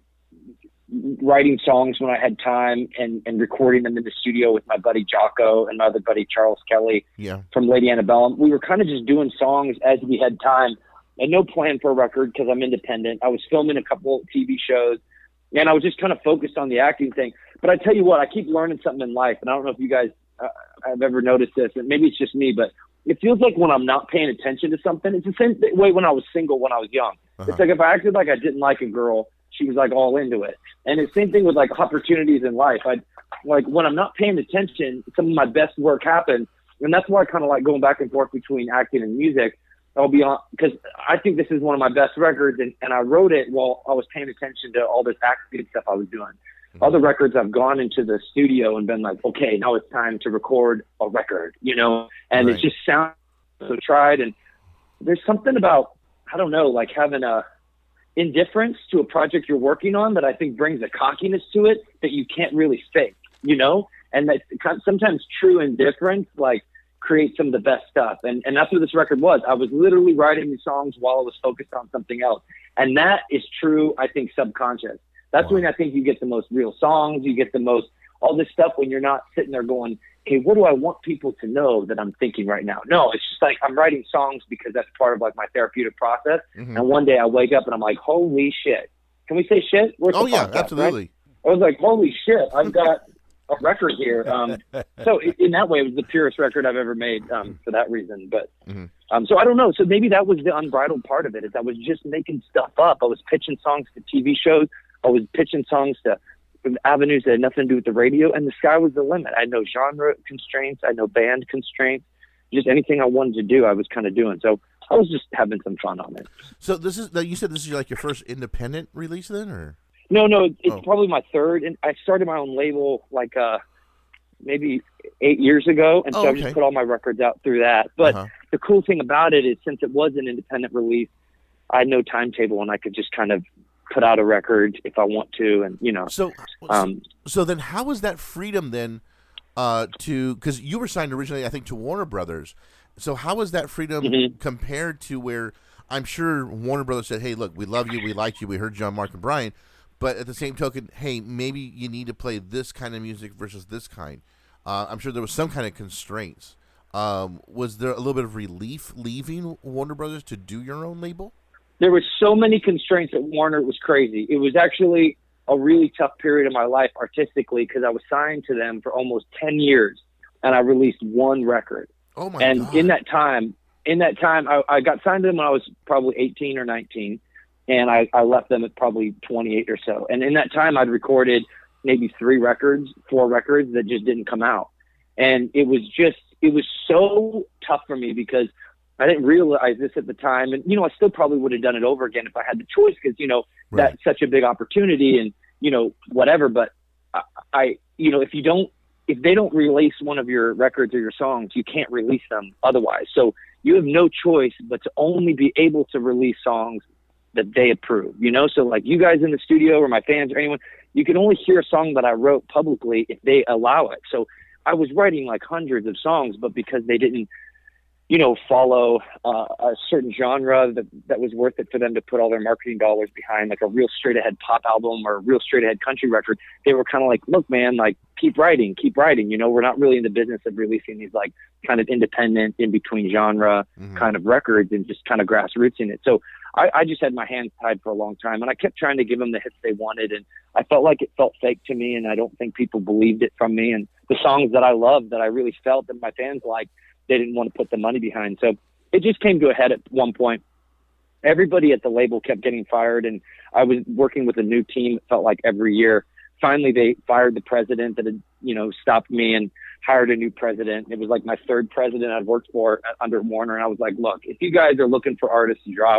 writing songs when I had time and, and recording them in the studio with my buddy Jocko and my other buddy Charles Kelly yeah. from Lady Antebellum. We were kind of just doing songs as we had time and no plan for a record because I'm independent. I was filming a couple T V shows and I was just kind of focused on the acting thing. But I tell you what, I keep learning something in life. And I don't know if you guys uh, have ever noticed this, and maybe it's just me, but it feels like when I'm not paying attention to something, it's the same way when I was single, when I was young. Uh-huh. It's like if I acted like I didn't like a girl, she was like all into it. And it's the same thing with like opportunities in life. I like when I'm not paying attention, some of my best work happens. And that's why I kind of like going back and forth between acting and music. I'll be on, because I think this is one of my best records, and, and I wrote it while I was paying attention to all this acting stuff I was doing. Mm-hmm. Other records, I've gone into the studio and been like, okay, now it's time to record a record, you know, and right. it just sounds so tried. And there's something about, I don't know, like having a indifference to a project you're working on that I think brings a cockiness to it that you can't really fake, you know, and that sometimes true indifference, like, create some of the best stuff. And and that's what this record was. I was literally writing these songs while I was focused on something else. And that is true, I think, subconscious. That's wow. when I think you get the most real songs, you get the most, all this stuff when you're not sitting there going, hey, what do I want people to know that I'm thinking right now? No, it's just like I'm writing songs because that's part of like my therapeutic process. Mm-hmm. And one day I wake up and I'm like, holy shit. Can we say shit? Where's oh, the yeah, podcast, absolutely. Right? I was like, holy shit, I've got a record here. Um, so in that way, it was the purest record I've ever made um, for that reason. But mm-hmm. um, so I don't know. So maybe that was the unbridled part of it, is I was just making stuff up. I was pitching songs to T V shows. I was pitching songs to avenues that had nothing to do with the radio, and the sky was the limit. I had no genre constraints. I had no band constraints. Just anything I wanted to do, I was kind of doing. So I was just having some fun on it. So this is, you said this is like your first independent release then, or? No, no, it's oh. probably my third. And I started my own label like uh, maybe eight years ago, and so oh, I okay. just put all my records out through that. But uh-huh. the cool thing about it is, since it was an independent release, I had no timetable, and I could just kind of put out a record if I want to, and you know. So, um, so then, how was that freedom then uh, to? Because you were signed originally, I think, to Warner Brothers. So how was that freedom mm-hmm. compared to where I'm sure Warner Brothers said, "Hey, look, we love you, we like you, we heard you on Mark and Brian." But at the same token, hey, maybe you need to play this kind of music versus this kind. Uh, I'm sure there was some kind of constraints. Um, was there a little bit of relief leaving Warner Brothers to do your own label? There were so many constraints at Warner, it was crazy. It was actually a really tough period of my life artistically, because I was signed to them for almost ten years, and I released one record. Oh my and God. in that time, in that time, I, I got signed to them when I was probably eighteen or nineteen. And I, I left them at probably twenty-eight or so. And in that time, I'd recorded maybe three records, four records that just didn't come out. And it was just, it was so tough for me because I didn't realize this at the time. And, you know, I still probably would have done it over again if I had the choice, because, you know, right. that's such a big opportunity and, you know, whatever. But I, I, you know, if you don't, if they don't release one of your records or your songs, you can't release them otherwise. So you have no choice but to only be able to release songs that they approve, you know? So like you guys in the studio or my fans or anyone, you can only hear a song that I wrote publicly if they allow it. So I was writing like hundreds of songs, but because they didn't, you know, follow uh, a certain genre that, that was worth it for them to put all their marketing dollars behind, like a real straight ahead pop album or a real straight ahead country record, they were kind of like, look, man, like keep writing, keep writing. You know, we're not really in the business of releasing these like kind of independent in between genre mm-hmm. kind of records and just kind of grassrootsing it. So I, I just had my hands tied for a long time, and I kept trying to give them the hits they wanted, and I felt like it felt fake to me, and I don't think people believed it from me. And the songs that I loved, that I really felt that my fans liked, they didn't want to put the money behind. So it just came to a head at one point. Everybody at the label kept getting fired, and I was working with a new team, it felt like every year. Finally, they fired the president that had, you know, stopped me and hired a new president. It was like my third president I'd worked for under Warner, and I was like, look, if you guys are looking for artists to drop,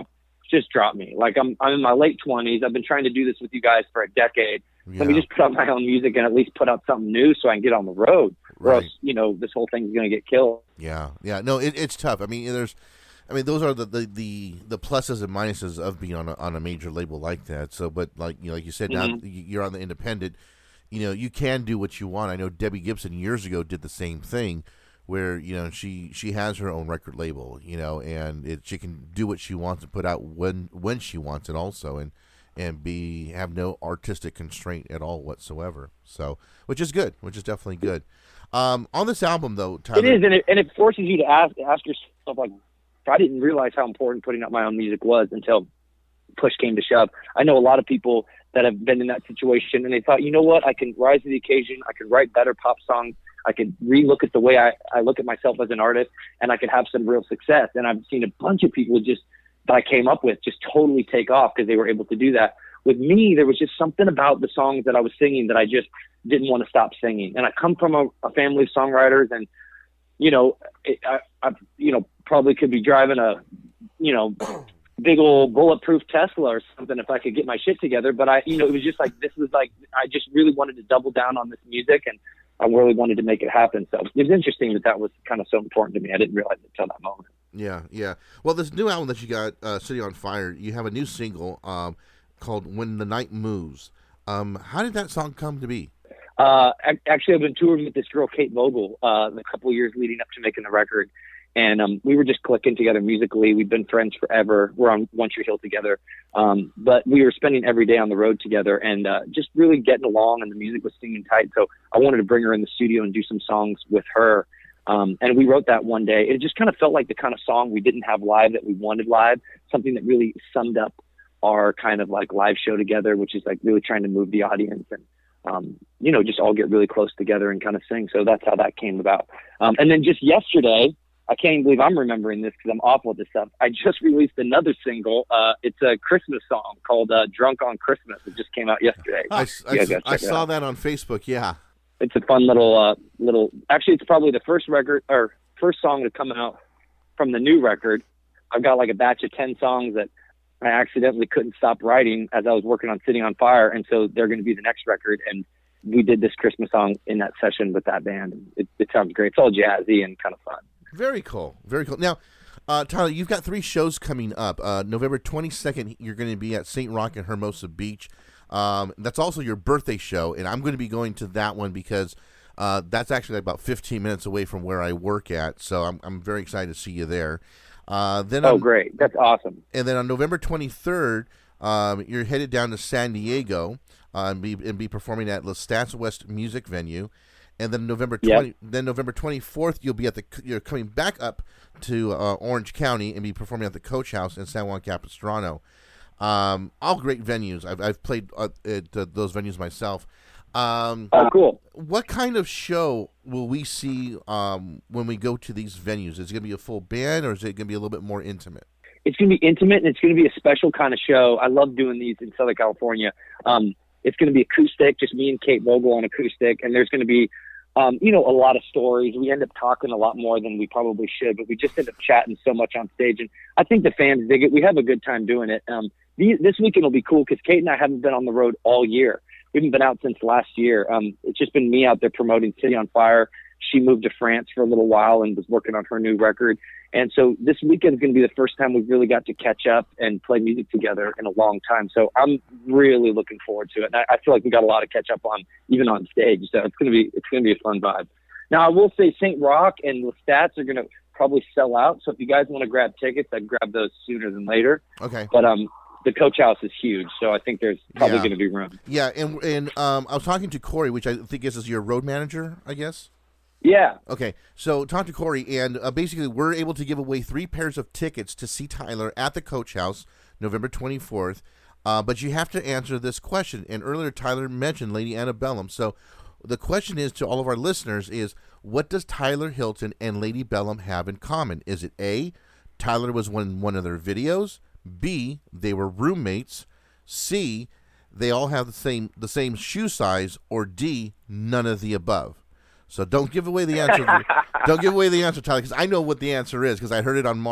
just drop me. Like I'm, I'm in my late twenties. I've been trying to do this with you guys for a decade. Yeah. Let me just put out my own music and at least put out something new so I can get on the road. Or Right. else, you know, this whole thing's going to get killed. Yeah, yeah. No, it, it's tough. I mean, there's, I mean, those are the, the, the, the pluses and minuses of being on a, on a major label like that. So, but like you know, like you said, now Mhm. you're on the independent. You know, you can do what you want. I know Debbie Gibson years ago did the same thing, where you know she she has her own record label. You know, and it, she can do what she wants and put out when when she wants it also, and and be have no artistic constraint at all whatsoever. So, which is good, which is definitely good. Um, on this album, though, Tyler, It is, and it, and it forces you to ask ask yourself, like, I didn't realize how important putting out my own music was until push came to shove. I know a lot of people that have been in that situation, and they thought, you know what, I can rise to the occasion, I can write better pop songs, I could relook at the way I, I look at myself as an artist, and I could have some real success. And I've seen a bunch of people just that I came up with just totally take off because they were able to do that. With me, there was just something about the songs that I was singing that I just didn't want to stop singing. And I come from a, a family of songwriters, and, you know, it, I, I, you know, probably could be driving a, you know, big old bulletproof Tesla or something if I could get my shit together. But I, you know, it was just like, this was like, I just really wanted to double down on this music, and I really wanted to make it happen. So it was interesting that that was kind of so important to me. I didn't realize it until that moment. Yeah, yeah. Well, this new album that you got, uh, City on Fire, you have a new single um, called When the Night Moves. Um, how did that song come to be? Uh, actually, I've been touring with this girl, Kate Vogel, uh, the couple of years leading up to making the record. And um, we were just clicking together musically. We've been friends forever. We're on One Tree Hill together. Um, but we were spending every day on the road together and uh, just really getting along, and the music was singing tight. So I wanted to bring her in the studio and do some songs with her. Um, and we wrote that one day. It just kind of felt like the kind of song we didn't have live that we wanted live, something that really summed up our kind of like live show together, which is like really trying to move the audience and, um, you know, just all get really close together and kind of sing. So that's how that came about. Um, and then just yesterday, I can't even believe I'm remembering this because I'm awful at this stuff. I just released another single. Uh, it's a Christmas song called uh, Drunk on Christmas. It just came out yesterday. I, I, You guys gotta I check it saw out. that on Facebook, yeah. It's a fun little, uh, little, actually it's probably the first record or first song to come out from the new record. I've got like a batch of ten songs that I accidentally couldn't stop writing as I was working on City on Fire. And so they're going to be the next record. And we did this Christmas song in that session with that band. It, it sounds great. It's all jazzy and kind of fun. Very cool. Very cool. Now, uh, Tyler, you've got three shows coming up. Uh, November twenty-second, you're going to be at Saint Roch and Hermosa Beach. Um, that's also your birthday show, and I'm going to be going to that one because uh, that's actually about fifteen minutes away from where I work at, so I'm, I'm very excited to see you there. Uh, then Oh, on, great. That's awesome. And then on November twenty-third, um, you're headed down to San Diego uh, and, be, and be performing at Lestats West Music Venue. And then November twenty, Yep. then November twenty-fourth, you'll be at the. You're coming back up to uh, Orange County and be performing at the Coach House in San Juan Capistrano. Um, all great venues. I've I've played uh, at uh, those venues myself. Um, Oh, cool. what kind of show will we see um, when we go to these venues? Is it going to be a full band, or is it going to be a little bit more intimate? It's going to be intimate, and it's going to be a special kind of show. I love doing these in Southern California. Um, it's going to be acoustic, just me and Kate Vogel on acoustic, and there's going to be, um, you know, a lot of stories. We end up talking a lot more than we probably should, but we just end up chatting so much on stage, and I think the fans dig it. We have a good time doing it. Um, these, this weekend will be cool because Kate and I haven't been on the road all year. We haven't been out since last year. Um, it's just been me out there promoting City on Fire. She moved to France for a little while and was working on her new record. And so this weekend is going to be the first time we've really got to catch up and play music together in a long time. So I'm really looking forward to it. And I, I feel like we got a lot to catch up on, even on stage. So it's going to be, it's going to be a fun vibe. Now I will say Saint Roch and Lestats are going to probably sell out. So if you guys want to grab tickets, I'd grab those sooner than later. Okay. But, um, the Coach House is huge, so I think there's probably Yeah. going to be room. Yeah, and and um, I was talking to Corey, which I think is your road manager, I guess. Yeah. Okay, so talk to Corey, and uh, basically we're able to give away three pairs of tickets to see Tyler at the Coach House, November twenty-fourth. Uh, but you have to answer this question. And earlier Tyler mentioned Lady Antebellum. So the question is to all of our listeners is, what does Tyler Hilton and Lady Bellum have in common? Is it A, Tyler was in one of their videos, B, they were roommates, C, they all have the same the same shoe size, or D, none of the above? So don't give away the answer. Don't give away the answer, Tyler, because I know what the answer is because I heard it on Mark.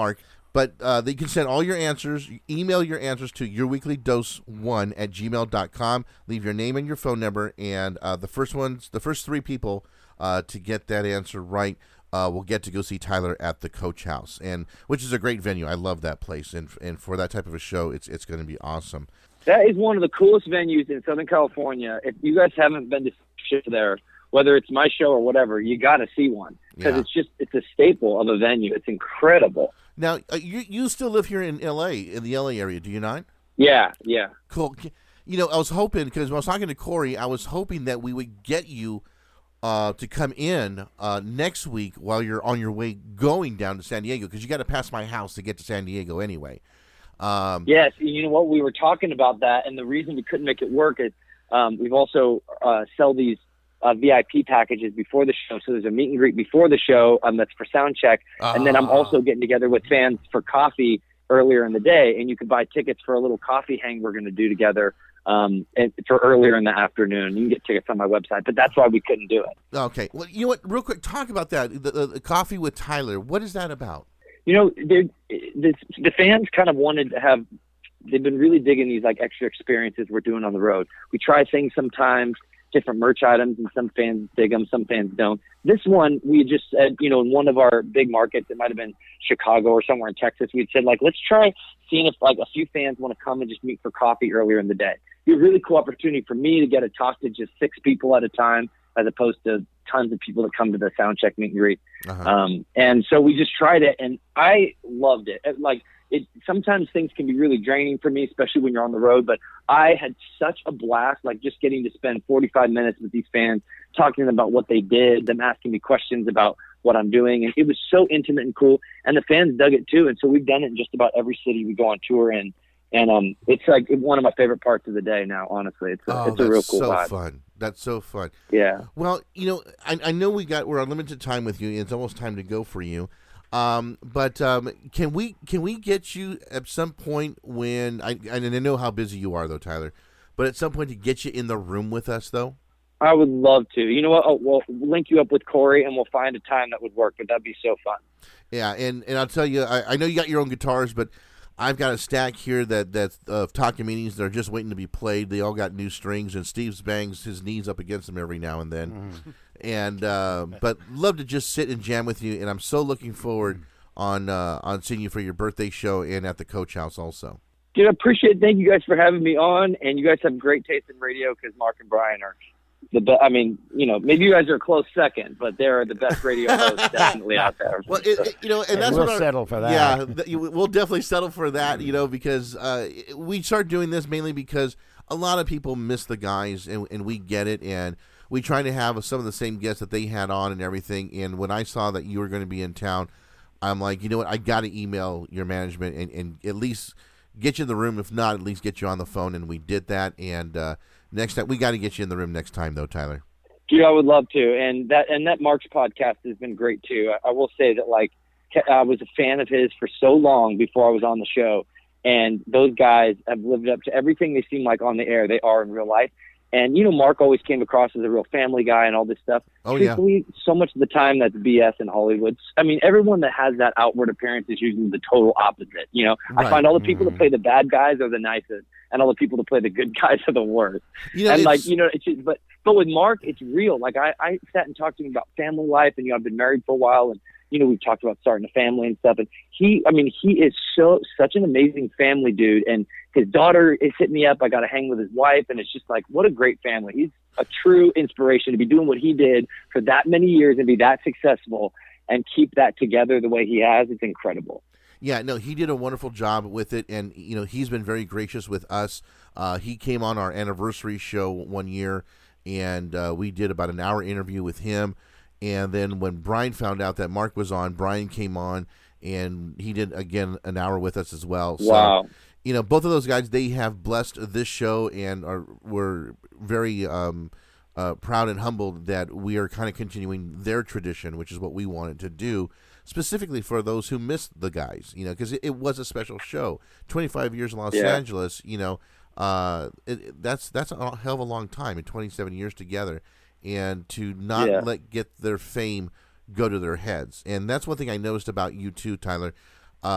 But uh, you can send all your answers, email your answers to yourweeklydose1 at gmail dot com. Leave your name and your phone number, and uh, the first ones, the first three people uh, to get that answer right uh, will get to go see Tyler at the Coach House, and which is a great venue. I love that place, and and for that type of a show, it's it's going to be awesome. That is one of the coolest venues in Southern California. If you guys haven't been to shit there, whether it's my show or whatever, you got to see one because Yeah. it's just it's a staple of a venue. It's incredible. Now, uh, you you still live here in L A, in the L A area, do you not? Yeah, yeah. Cool. You know, I was hoping, because when I was talking to Corey, I was hoping that we would get you uh, to come in uh, next week while you're on your way going down to San Diego, because you got to pass my house to get to San Diego anyway. Um, Yes, you know what? We were talking about that, and the reason we couldn't make it work is um, we've also uh, sell these uh, V I P packages before the show. So there's a meet and greet before the show um, that's for sound check, and then I'm Ah. also getting together with fans for coffee earlier in the day, and you can buy tickets for a little coffee hang we're going to do together um, and for earlier in the afternoon. You can get tickets on my website, but that's why we couldn't do it. Okay. Well, you know what? Real quick, talk about that. The, the, the Coffee with Tyler. What is that about? You know, they're- the, the fans kind of wanted to have, they've been really digging these like extra experiences we're doing on the road. We try things sometimes, different merch items, and some fans dig them, some fans don't. This one, we just said, you know, in one of our big markets, it might have been Chicago or somewhere in Texas, we'd said, like, let's try seeing if like a few fans want to come and just meet for coffee earlier in the day. It'd be a really cool opportunity for me to get to talk to just six people at a time, as opposed to tons of people that come to the sound check meet and greet. Uh-huh. Um, and so we just tried it, and I loved it. It- Like it, sometimes things can be really draining for me, especially when you're on the road. But I had such a blast, like just getting to spend forty-five minutes with these fans, talking to them about what they did, them asking me questions about what I'm doing, and it was so intimate and cool. And the fans dug it too. And so we've done it in just about every city we go on tour in. And um, it's like one of my favorite parts of the day now. Honestly, it's a, Oh, it's a real that's cool so vibe. fun. That's so fun. Yeah. Well, you know, I, I know we got we're on limited time with you. It's almost time to go for you. Um, but um, can we can we get you at some point when I and I know how busy you are though, Tyler, but at some point to get you in the room with us though? I would love to. You know what? Oh, we'll link you up with Corey, and we'll find a time that would work. But that'd be so fun. Yeah, and, and I'll tell you, I, I know you got your own guitars, but I've got a stack here that that's of Takamines that are just waiting to be played. They all got new strings, and Steve's bangs his knees up against them every now and then. Mm-hmm. And uh, but love to just sit and jam with you, and I'm so looking forward on uh, on seeing you for your birthday show and at the Coach House also. Dude, I appreciate it. Thank you guys for having me on, and you guys have great taste in radio because Mark and Brian are the best. I mean, you know, maybe you guys are a close second, but they're the best radio hosts definitely out there. Well, it, it- you know, and And that's we'll what our, settle for that. Yeah, th- you- we'll definitely settle for that. You know, because uh, we started doing this mainly because a lot of people miss the guys, and, and we get it, and we try to have some of the same guests that they had on and everything. And when I saw that you were going to be in town, I'm like, you know what, I got to email your management and, and at least get you in the room. If not, at least get you on the phone, and we did that. And uh, next time, we got to get you in the room next time, though, Tyler. Dude, I would love to, and that and that Mark's podcast has been great too. I, I will say that, like, I was a fan of his for so long before I was on the show, and those guys have lived up to everything they seem like on the air. They are in real life. And, you know, Mark always came across as a real family guy and all this stuff. Oh, yeah. Truthfully, so much of the time that's B S in Hollywood. I mean, everyone that has that outward appearance is usually the total opposite. You know, Right. I find all the people Mhm. that play the bad guys are the nicest, and all the people that play the good guys are the worst. You know, and, like, it's- you know, it's just, but, but with Mark, it's real. Like, I, I sat and talked to him about family life, and, you know, I've been married for a while, and, you know, we've talked about starting a family and stuff. And he, I mean, he is so, such an amazing family dude. And his daughter is hitting me up. I got to hang with his wife. And it's just like, what a great family. He's a true inspiration to be doing what he did for that many years and be that successful and keep that together the way he has. It's incredible. Yeah, no, he did a wonderful job with it, and you know he's been very gracious with us. Uh, he came on our anniversary show one year, and uh, we did about an hour interview with him. And then when Brian found out that Mark was on, Brian came on, and he did again an hour with us as well. So, Wow. you know, both of those guys, they have blessed this show, and are we're very um, uh, proud and humbled that we are kind of continuing their tradition, which is what we wanted to do, specifically for those who missed the guys, you know, because it, it was a special show. twenty-five years in Los Yeah. Angeles, you know, uh, it, it- that's that's a hell of a long time, and twenty-seven years together, and to not Yeah. let get their fame go to their heads. And that's one thing I noticed about you too, Tyler. Um,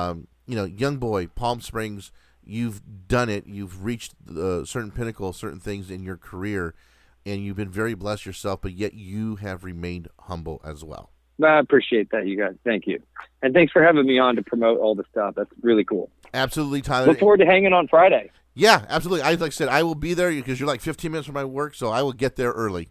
you know, young boy, Palm Springs, you've done it. You've reached a certain pinnacle, certain things in your career, and you've been very blessed yourself, but yet you have remained humble as well. I appreciate that, you guys. Thank you. And thanks for having me on to promote all the stuff. That's really cool. Absolutely, Tyler. Look forward to hanging on Friday. Yeah, absolutely. I like I said, I will be there because you're like fifteen minutes from my work, so I will get there early.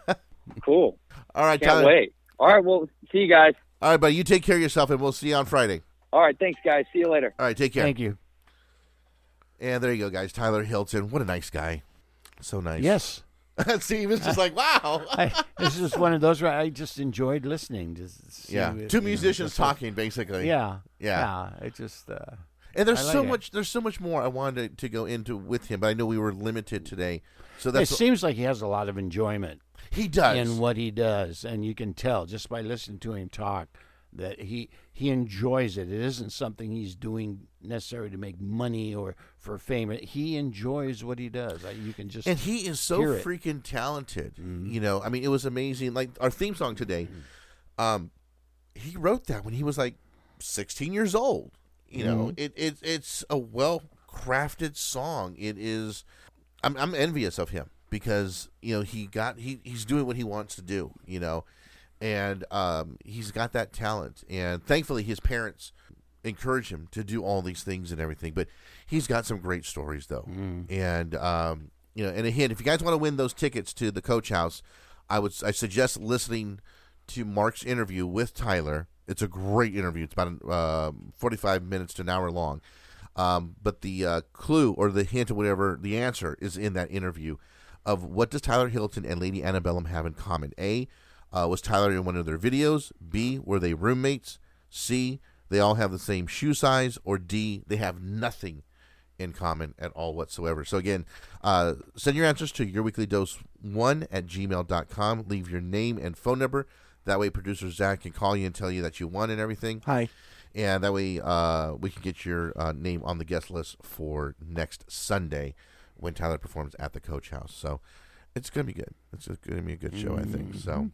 Cool. All right, Can't Tyler. wait. All right, well, see you guys. All right, buddy. You take care of yourself, and we'll see you on Friday. All right, thanks, guys. See you later. All right, take care. Thank you. And there you go, guys. Tyler Hilton. What a nice guy. So nice. Yes. See, it's just like, wow. I, this is one of those where I just enjoyed listening. Just see Yeah, it, two you know, musicians just like- talking, basically. Yeah, Yeah. yeah. It just uh, And there's I like so it. much. There's so much more I wanted to, to go into with him, but I know we were limited today. So it that's seems like he has a lot of enjoyment he does. in what he does, and you can tell just by listening to him talk that he he enjoys it. It isn't something he's doing necessarily to make money or for fame. He enjoys what he does. Like, you can just And he is so hear it. freaking talented. Mhm. You know, I mean, it was amazing. Like our theme song today, um, he wrote that when he was like sixteen years old. You know, Mhm. it, it it's a well crafted song. It is. I'm I'm envious of him because you know he got he he's doing what he wants to do. You know, and um, he's got that talent. And thankfully, his parents encourage him to do all these things and everything. But he's got some great stories though. Mm. And um, you know, and a hint: if you guys want to win those tickets to the Coach House, I would I suggest listening to Mark's interview with Tyler. It's a great interview. It's about uh, forty-five minutes to an hour long. Um, but the uh, clue or the hint or whatever, the answer is in that interview of what does Tyler Hilton and Lady Antebellum have in common. A, uh, was Tyler in one of their videos? B, were they roommates? C, they all have the same shoe size? Or D, they have nothing in common at all whatsoever. So again, uh, send your answers to yourweeklydose one at gmail dot com. Leave your name and phone number. That way producer Zach can call you and tell you that you won and everything. Hi. And that way uh, we can get your uh, name on the guest list for next Sunday when Tyler performs at the Coach House. So it's going to be good. It's going to be a good show, I think. So,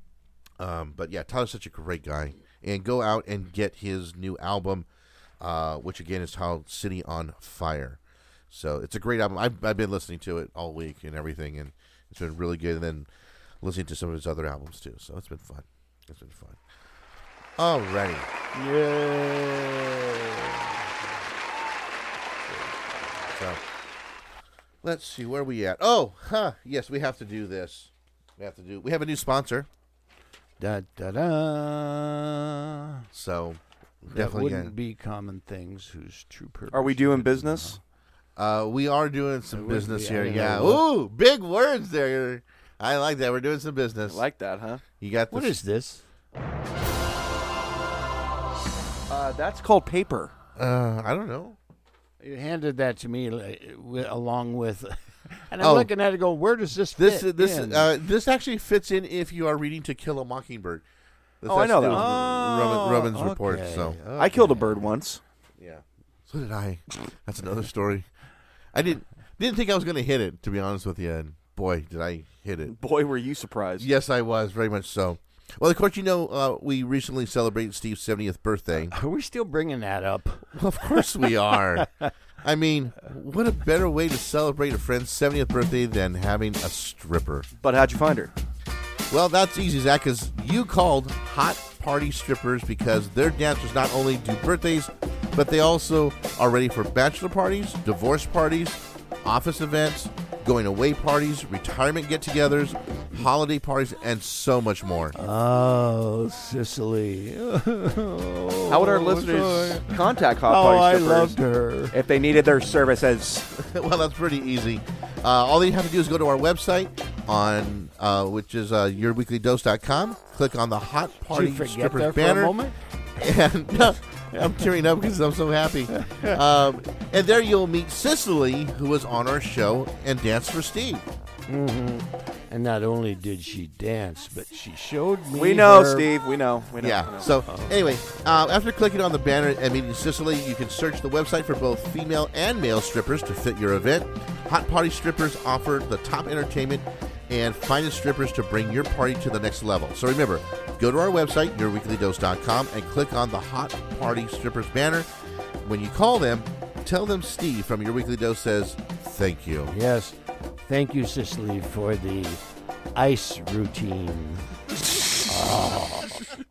um, but yeah, Tyler's such a great guy. And go out and get his new album, uh, which again is called City on Fire. So it's a great album. I've, I've been listening to it all week and everything, and it's been really good. And then listening to some of his other albums too. So it's been fun. It's been fun. Alrighty. Yeah. So let's see where we at. Oh, huh. Yes, we have to do this. We have to do. We have a new sponsor. Da da da. So That definitely. wouldn't Again, be common things whose true purpose. Are we you doing wouldn't business? uh, we are doing some It would business be- I here. don't Yeah. know what- Ooh, big words there. I like that. We're doing some I business. like that, huh? You got know. this. What is this? Uh, that's called paper. Uh, I don't know. You handed that to me like, wi- along with, and I'm Oh. looking at it. Go, where does this This fit this in? uh, this actually fits in if you are reading To Kill a Mockingbird. This Oh, I has know to do that. with Oh, Roman, Roman's report. okay, So I killed a okay. bird once. yeah, so did I. That's another story. I didn't didn't think I was going to hit it, to be honest with you, and boy, did I hit it. Boy, were you surprised. Yes, I was very much so. Well, of course, you know uh, we recently celebrated Steve's seventieth birthday. Are we still bringing that up? Well, of course we are. I mean, what a better way to celebrate a friend's seventieth birthday than having a stripper? But how'd you find her? Well, that's easy, Zach, because you called Hot Party Strippers because their dancers not only do birthdays, but they also are ready for bachelor parties, divorce parties, office events, going away parties, retirement get-togethers, holiday parties, and so much more. Oh, Sicily. How would our listeners contact Hot Oh, Party I Strippers loved her. if they needed their services? Well, that's pretty easy. Uh, all you have to do is go to our website, on uh, which is uh, your weekly dose dot com. Click on the Hot Did Party you forget Strippers there for banner. a moment? And no, I'm tearing up because I'm so happy. Um, and there you'll meet Cicely, who was on our show and danced for Steve. Mm-hmm. And not only did she dance, but she showed me. We know, her- Steve. We know. We know. Yeah. we know. So anyway, uh, after clicking on the banner and meeting Cicely, you can search the website for both female and male strippers to fit your event. Hot Party Strippers offer the top entertainment and finest strippers to bring your party to the next level. So remember, go to our website, your weekly dose dot com, and click on the Hot Party Strippers banner. when you call them, tell them Steve from Your Weekly Dose says thank you. Yes. Thank you, Cicely, for the ice routine. Oh.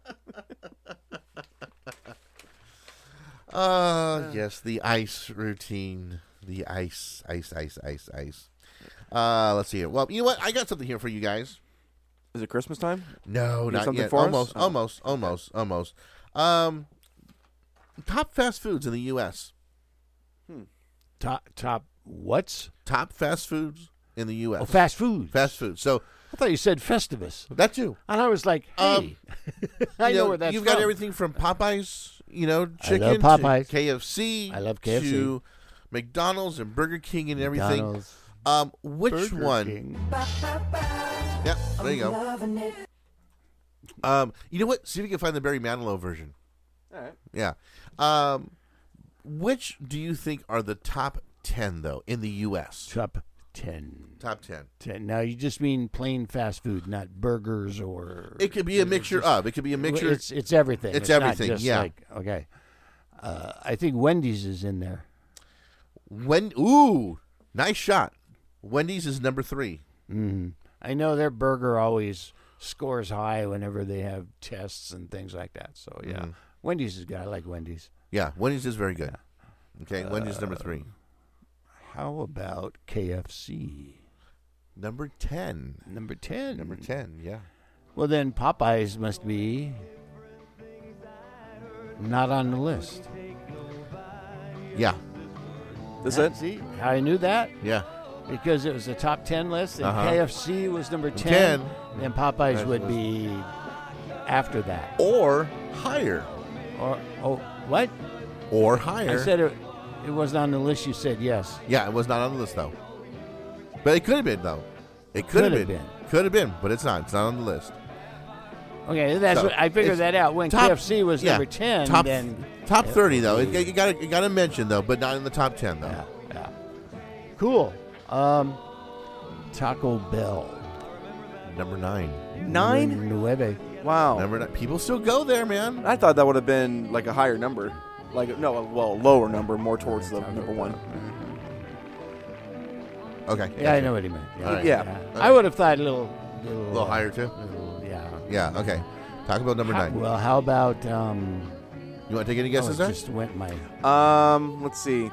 Uh, yes, the ice routine. The ice, ice, ice, ice, ice. Uh, let's see here. Well, you know what? I got something here for you guys. Is it Christmas time? No, You got not something yet. for us? Almost, Oh. almost, almost, almost. Um, top fast foods in the U S Top, top what's? Top fast foods in the U S Oh, fast food. Fast food. So I thought you said Festivus. that too. And I was like, hey, Um, I You know, where that's You've from. got everything from Popeyes, you know, I chicken, love Popeyes. to K F C, I love K F C. to McDonald's and Burger King and everything. McDonald's, Um, which Burger one? King. Yep, there you go. Um, you know what? See if you can find the Barry Manilow version. All right. Yeah. Um, which do you think are the top ten though in the U S? Top ten. Top ten. ten. Now, you just mean plain fast food, not burgers or... It could be a mixture of. It could be a mixture. It's, it's everything. It's not everything, just yeah. Like, okay. Uh, I think Wendy's is in there. When ooh, nice shot. Wendy's is number three. Mm-hmm. I know their burger always scores high whenever they have tests and things like that. So, yeah. Mhm. Wendy's is good. I like Wendy's. Yeah, Wendy's is very good. Okay, Wendy's number three. How about K F C? Number ten. Number ten. Number ten. Yeah. Well, then Popeyes must be not on the list. Yeah. This Yeah, it? See how I knew that? Yeah. Because it was a top ten list, and Uh-huh. K F C was number ten, ten. then Popeyes Right, would was- be after that. Or higher. Or oh, what? Or higher. I said it. It wasn't on the list. You said yes. Yeah, it was not on the list though. But it could have been though. It could, Could have have been. been. Could have been, but it's not. It's not on the list. Okay, that's So, what I figured it's that out when top- K F C was yeah, number ten. top then top it thirty would though. be- It, you got to you got to mention though, but not in the top ten though. Yeah, yeah. Cool. Um, Taco Bell. Number nine. Nine? Nueve. Wow. Number nine. People still go there, man. I thought that would have been like a higher number. Like, no, well, a lower number, more towards the number one. Okay. Yeah, I know what he meant. Yeah, All right. Yeah. I would have thought a little, little, A little higher too. little, yeah. Yeah. Okay. Taco Bell number How- nine. well, how about um? You want to take any oh, guesses it there? just went my. Um, let's see.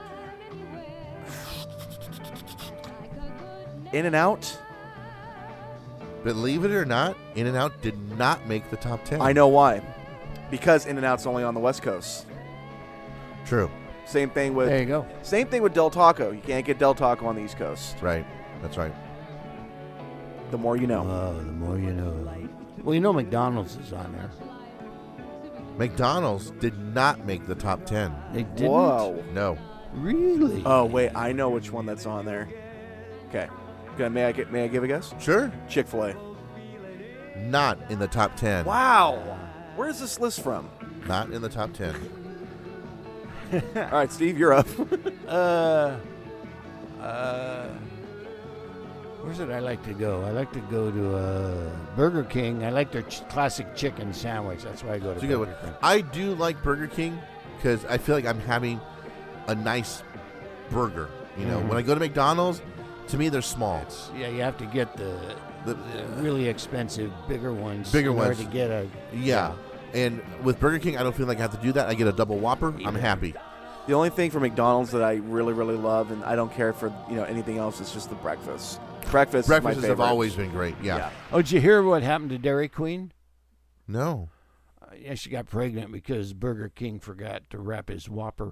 In and Out. Believe it or not, In and Out did not make the top ten. I know why. Because In and Out's only on the West Coast. True. Same thing with There you go. same thing with Del Taco. You can't get Del Taco on the East Coast. Right. That's right. The more you know. Oh, the more you know. Well, you know McDonald's is on there. McDonald's did not make the top ten. They didn't. Whoa. No. Really? Oh wait, I know which one that's on there. Okay. Okay, may I get may I give a guess? Sure. Chick-fil-A. Not in the top ten. Wow. Where's this list from? Not in the top ten. All right, Steve, you're up. Uh, uh, where's it I like to go? I like to go to uh, Burger King. I like their ch- classic chicken sandwich. That's why I go to It's a good Burger one. King. I do like Burger King because I feel like I'm having a nice burger. You know, Mhm. when I go to McDonald's, to me they're small. It's, yeah, you have to get the, The- the really expensive, bigger ones. Bigger in order ones. to get a. Yeah. And with Burger King, I don't feel like I have to do that. I get a double Whopper. I'm Yeah. happy. The only thing for McDonald's that I really, really love, and I don't care for you know anything else, is just the breakfast. Breakfast. is my Breakfasts have favorite. always been great. Yeah. Yeah. Oh, did you hear what happened to Dairy Queen? No. Uh, yeah, she got pregnant because Burger King forgot to wrap his Whopper.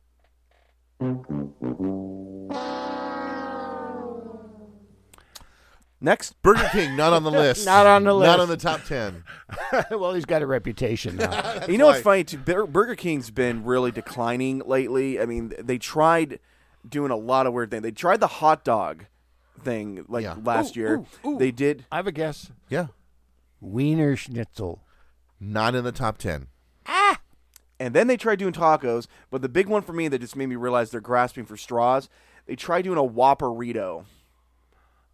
Next. Burger King, not on the list. Not on the list. Not on the top ten. Well, he's got a reputation now. You know what's why- funny too? Bur- Burger King's been really declining lately. I mean, they tried doing a lot of weird things. They tried the hot dog thing like Yeah. last Ooh, year. ooh, ooh. They did. I have a guess. Yeah. Wiener Schnitzel. Not in the top ten. And then they tried doing tacos, but the big one for me that just made me realize they're grasping for straws. They tried doing a Whopperito.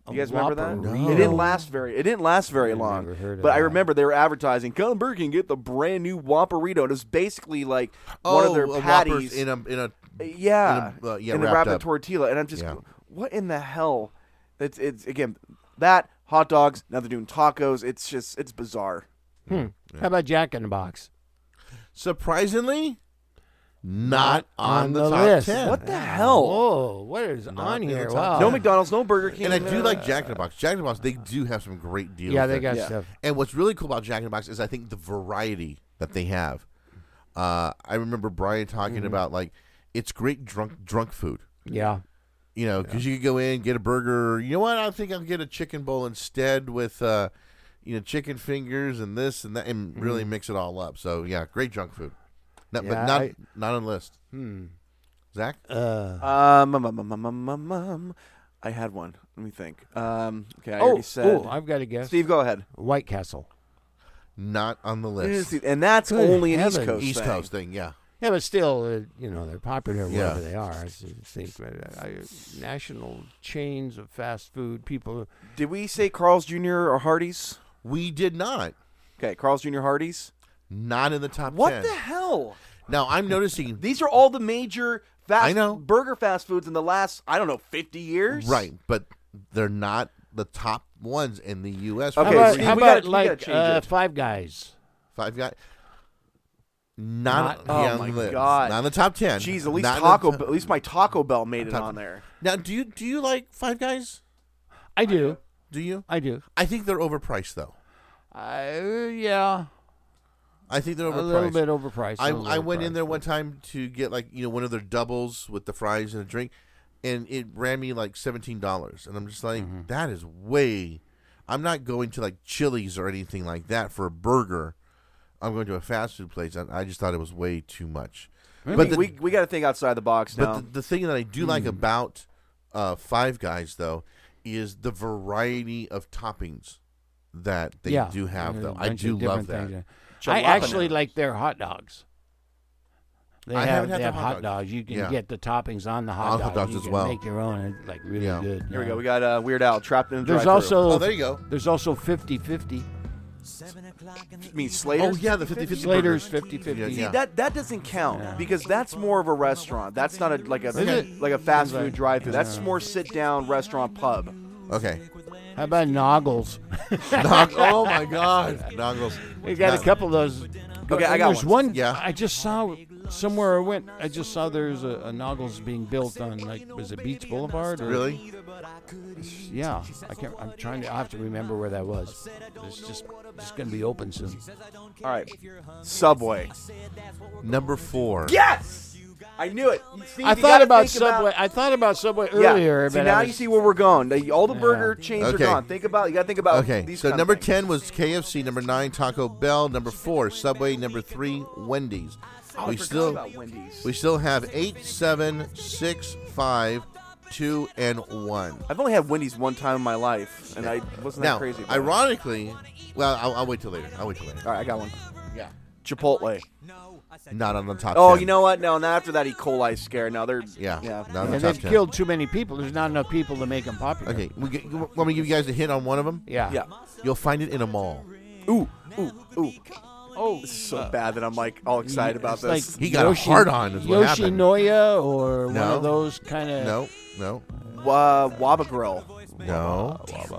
You guys remember that? Whopperito? It didn't last very. It didn't last very I've long. never heard of but I that. remember they were advertising. Come Burger King, get the brand new Whopperito. And it was basically like Oh, one of their a patties. Whoppers in a in a yeah, in a, uh, yeah, in a wrapped wrapped up. tortilla. And I'm just, Yeah. what in the hell? It's it's again that hot dogs. Now they're doing tacos. It's just it's bizarre. Hmm. How about Jack in the Box? surprisingly not on, on the, the top list. ten. What the hell? Oh, what is Not on in the here? top Wow. ten. No McDonald's, no Burger King. And I do uh, like Jack in the Box. Jack in the Box, they do have some great deals. Yeah, they there. got Yeah. stuff. And what's really cool about Jack in the Box is I think the variety that they have. Uh, I remember Brian talking Mm-hmm. about like it's great drunk drunk food. Yeah. You know, because you could go in, get a burger. You know what? I think I'll get a chicken bowl instead with, uh, you know, chicken fingers and this and that, and really mix it all up. So yeah, great junk food. No, Yeah, but not I- not on the list. Hmm. Zach, Uh, Um, um, um, um, um, um, um, um, I had one. Let me think. Um, okay, I oh, already said. oh, I've got to guess. Steve, go ahead. White Castle. not on the list. And that's Good only an East heavens. Coast East thing. Coast thing, yeah. Yeah, but still, uh, you know, they're popular wherever Yeah. they are. I just think uh, I, national chains of fast food, people. Did we say Carl's Junior or Hardee's? We did not. Okay, Carl's Junior Hardee's. Not in the top What ten. the hell? Now I'm noticing. These are all the major fast I know. burger fast foods in the last, I don't know, fifty years? Right, but they're not the top ones in the U S Okay, how about, Steve, how we about gotta- we like gotta change uh, it. Five Guys? Five Guys. Not, Not- yeah, Oh on my the list. God. Not in the top ten. Jeez, at least Not in Taco the Bell, at least my Taco Bell made it Top- on there. Now, do you do you like Five Guys? I do. Do you? I do. I think they're overpriced, though. I, yeah, I think they're overpriced. a little bit overpriced. I a little I went in overpriced. there one time to get like you know one of their doubles with the fries and a drink, and it ran me like seventeen dollars, and I'm just like, Mm-hmm. that is way. I'm not going to like Chili's or anything like that for a burger. I'm going to a fast food place. I, I just thought it was way too much. But But the, we we got to think outside the box now. but the, the thing that I do Hmm. like about uh, Five Guys though is the variety of toppings that they yeah, do have. there's a Though I bunch do of love different that. things. I Jalapeno. actually like their hot dogs. They I have, haven't had they their have hot hot dogs. dogs. You can Yeah. get the toppings on the hot On dog. hot dogs you as can well. make your own. It's like really Yeah. good. Here we yeah. go. We got uh, Weird Al trapped in a There's drive-thru. also Oh, there you go. there's also fifty-fifty. I mean, Slater's. Oh yeah, the fifty fifty Slater's burgers. fifty-fifty. Yeah, See, yeah. that that doesn't count Yeah. because that's more of a restaurant. That's not a like a it? like a fast Is food that- drive-thru. That's more sit-down restaurant pub. Okay. How about Noggles? Nog- oh my God, Noggles. We got a No. couple of those. Okay, I got There's one. one. Yeah. I just saw somewhere I went. I just saw there's a, a Noggles being built on like was it Beach Boulevard? Or, Really? Yeah. I can't. I'm trying to. I have to remember where that was. It's just just gonna be open soon. All right, Subway. Number four. Yes, I knew it. You see, I you thought gotta about think Subway. I thought about Subway Yeah. earlier. See, but now I you was- see where we're going. The- All the Yeah. burger chains Okay. are gone. Think about. You got to think about. Okay, These so kind of number things. ten was K F C. Number nine, Taco Bell. Number four, Subway. Number three, Wendy's. Oh, we I forgot still about Wendy's. we still have eight, seven, six, five, two, and one. I've only had Wendy's one time in my life, and I wasn't that Now, crazy. About it. ironically, well, I'll, I'll wait till later. I'll wait till later. All right, I got one. Yeah, Chipotle. not on the top. Oh, ten. you know what? No, and after that E. coli scare. Now they're Yeah, yeah. not on the And top they've ten. killed too many people. There's not enough people to make them popular. Okay, we get, you want me to give you guys a hint on one of them? Yeah. Yeah. You'll find it in a mall. Ooh, ooh, ooh. Oh, This is so bad that I'm like all excited about it's this. like He got a hard on is what happened. Yoshinoya or one No. of those kind of. No, no, uh, Waba Grill. no.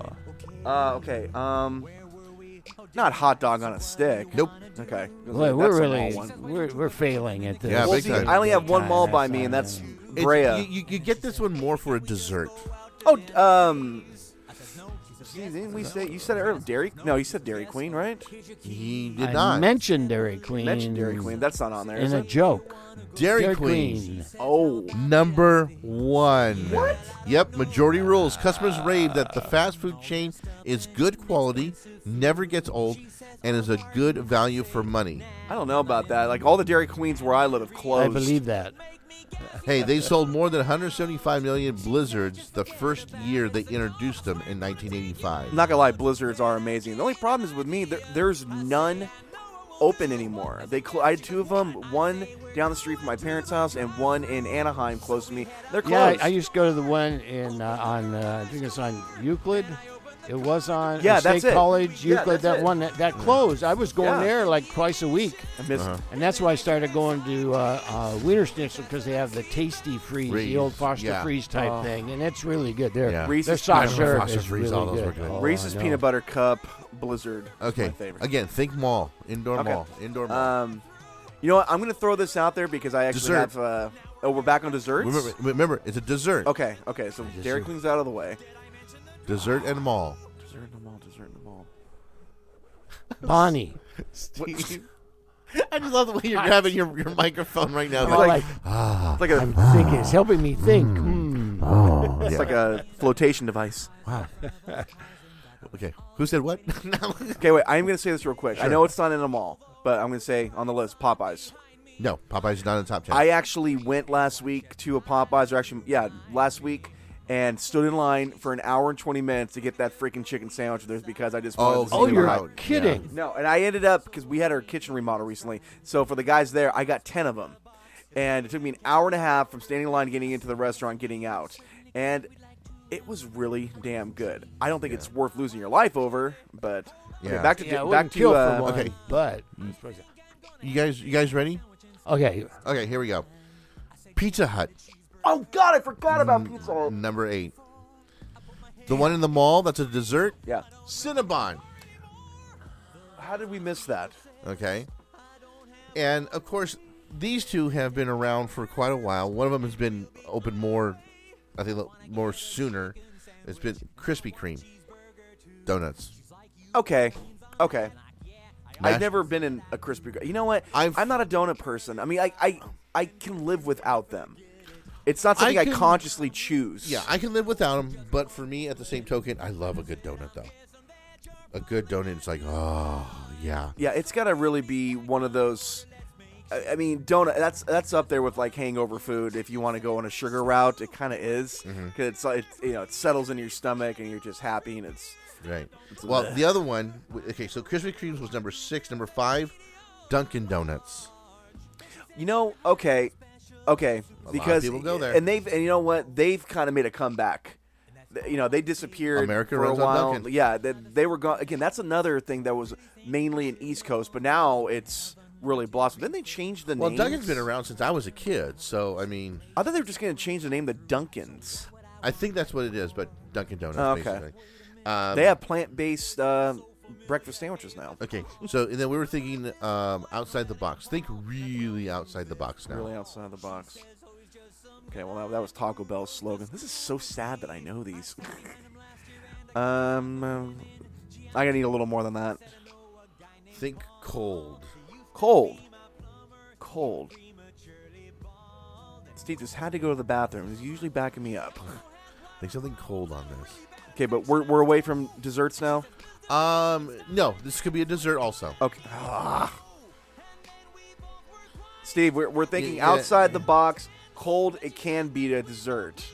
Uh, okay. Um, not hot dog on a stick. Nope. Okay. Well, That's we're a really mall one. we're, we're failing at this. Yeah, Well, big see, time. I only have one Time, mall by that's me, and not that's it. It's- Brea. You, you, you get this one more for a dessert. Oh, um, see, didn't we say you said it earlier? Dairy? No, you said Dairy Queen, right? He did I not. mentioned Dairy Queen. Mentioned Dairy Queen. That's not on there. in Is a it? joke. Dairy, Dairy Queen. Queen. Oh, Number one. What? Yep, majority rules. Customers rave that the fast food chain is good quality, never gets old, and is a good value for money. I don't know about that. Like all the Dairy Queens where I live have closed. I believe that. Hey, they sold more than one hundred seventy-five million Blizzards the first year they introduced them in nineteen eighty-five. I'm not gonna lie, Blizzards are amazing. The only problem is with me, there, there's none open anymore. They cl- I had two of them, one down the street from my parents' house and one in Anaheim close to me. They're Yeah, closed. I, I used to go to the one in uh, on uh, I think it's on Euclid. It was on Yeah, State that's it. College, Yeah, Euclid. that's that it. one that, that closed. I was going Yeah. there like twice a week, I miss Uh-huh. and that's why I started going to uh, uh, Wiener Schnitzel because they have the tasty freeze, Freeze, the old Foster yeah. freeze type Oh. thing, and it's really good. Their Yeah. Reese's their soft peanut butter serve Foster is freeze, really all those good. were good. Oh, Reese's I know. peanut butter cup blizzard. Okay. is my favorite. Again, think mall, indoor Okay. mall, indoor mall. Um, you know what? I'm going to throw this out there because I actually Dessert. have. Uh, oh, we're back on desserts. remember, remember, it's a dessert. Okay, okay. So Dairy Queen's out of the way. Dessert and mall. Dessert in the mall. Dessert in the mall. Bonnie. Steve. I just love the way you're grabbing your, your microphone right now. I'm Like, like, ah, It's like a. I'm thinking. It's helping me think. Mm. oh, It's yeah. like a flotation device. Wow. Okay. Who said what? no. Okay, wait. I'm going to say this real quick. I know it's not in a mall, but I'm going to say on the list Popeyes. No, Popeye's is not in the top ten. I actually went last week to a Popeyes, or actually, yeah, last week, and stood in line for an hour and twenty minutes to get that freaking chicken sandwich of theirs because I just wanted Oh, to see Oh, them you're out. kidding. No, and I ended up, because we had our kitchen remodel recently, so for the guys there, I got ten of them. And it took me an hour and a half from standing in line, getting into the restaurant, getting out. And it was really damn good. I don't think it's worth losing your life over, but okay, Yeah. back to Yeah, I back wouldn't to kill uh, for one, okay. but You guys, you guys ready? okay. Okay, here we go. Pizza Hut, Oh God, I forgot about Pizza Hut. number eight. The one in the mall that's a dessert, Yeah. Cinnabon. How did we miss that? Okay. And of course, these two have been around for quite a while. One of them has been open more, I think, more sooner. It's been Krispy Kreme donuts. Okay, okay. Mash- I've never been in a Krispy Kreme. You know what? I've- I'm not a donut person. I mean, I, I, I can live without them. It's not something I I, can- consciously choose. Yeah, I can live without them, but for me, at the same token, I love a good donut, though. A good donut, it's like, oh, yeah. Yeah, it's got to really be one of those. I, I mean, donut. That's that's up there with like hangover food. If you want to go on a sugar route, it kind of is because it's like you know it settles in your stomach and you're just happy and it's. Right. It's Well, bleh. the other one, w- okay, so Krispy Kreme's was number six. Number five, Dunkin' Donuts. You know, okay, okay, of because people go there. and they've and you know what they've kind of made a comeback. Th- You know, they disappeared America for a runs on while. Dunkin'. Yeah, they, they were gone again. That's another thing that was mainly in East Coast, but now it's really blossomed. Then they changed the Well, name. Dunkin's been around since I was a kid, so, I mean, I thought they were just going to change the name to Dunkins. I think that's what it is, but Dunkin' Donuts, Oh, okay. basically. Um, They have plant-based uh, breakfast sandwiches now. Okay, so and then we were thinking um, outside the box. Think really outside the box now. Really outside the box. Okay, well that, that was Taco Bell's slogan. This is so sad that I know these. um, um, I gotta need a little more than that. Think cold. Cold. Cold. Steve just had to go to the bathroom. He's usually backing me up. Think something cold on this. Okay, but we're we're away from desserts now. Um, no, this could be a dessert also. Okay. Ah. Steve, we're we're thinking Yeah, yeah. outside the box. Cold. It can be a dessert.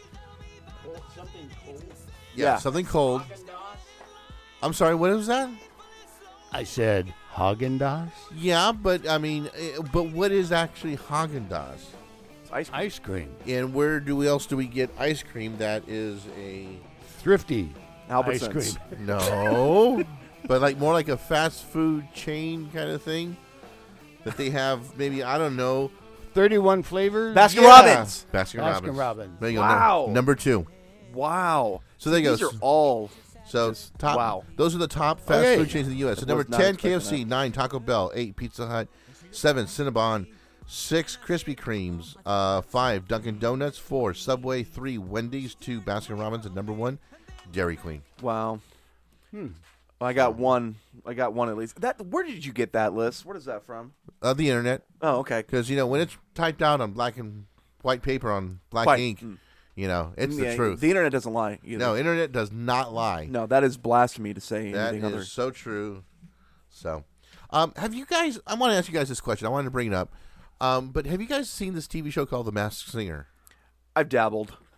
Yeah. Something cold. I'm sorry, what was that? I said Haagen-Dazs Yeah, but I mean, eh, but what is actually Haagen-Dazs? It's ice cream. ice cream, And where do we else do we get ice cream that is a thrifty ice Albertsons. cream. no, but like more like a fast food chain kind of thing that they have maybe I don't know. thirty-one flavors. Baskin Yeah. Robbins. Baskin Baskin Robbins. Robbins. There you go. Wow. Num- Number two. Wow. So there you These go. are all. So Just- top. wow. Those are the top fast Okay. food chains in the U S. So I number was not ten, expecting K F C. that. Nine, Taco Bell. Eight, Pizza Hut. Seven, Cinnabon. Six, Krispy Kremes. Uh, five, Dunkin' Donuts. Four, Subway. Three, Wendy's. Two, Baskin Robbins. And number one, Dairy Queen. Wow. Hmm. I got one. I got one at least. That. Where did you get that list? Where is that from? Uh, the internet, Oh, okay. because you know when it's typed out on black and white paper on black White. ink, Mm. you know it's Yeah, the truth. The internet doesn't lie. Either. no, internet does not lie. No, that is blasphemy to say that anything is other. so true. So, um, have you guys? I want to ask you guys this question. I wanted to bring it up. Um, but have you guys seen this T V show called The Masked Singer? I've dabbled.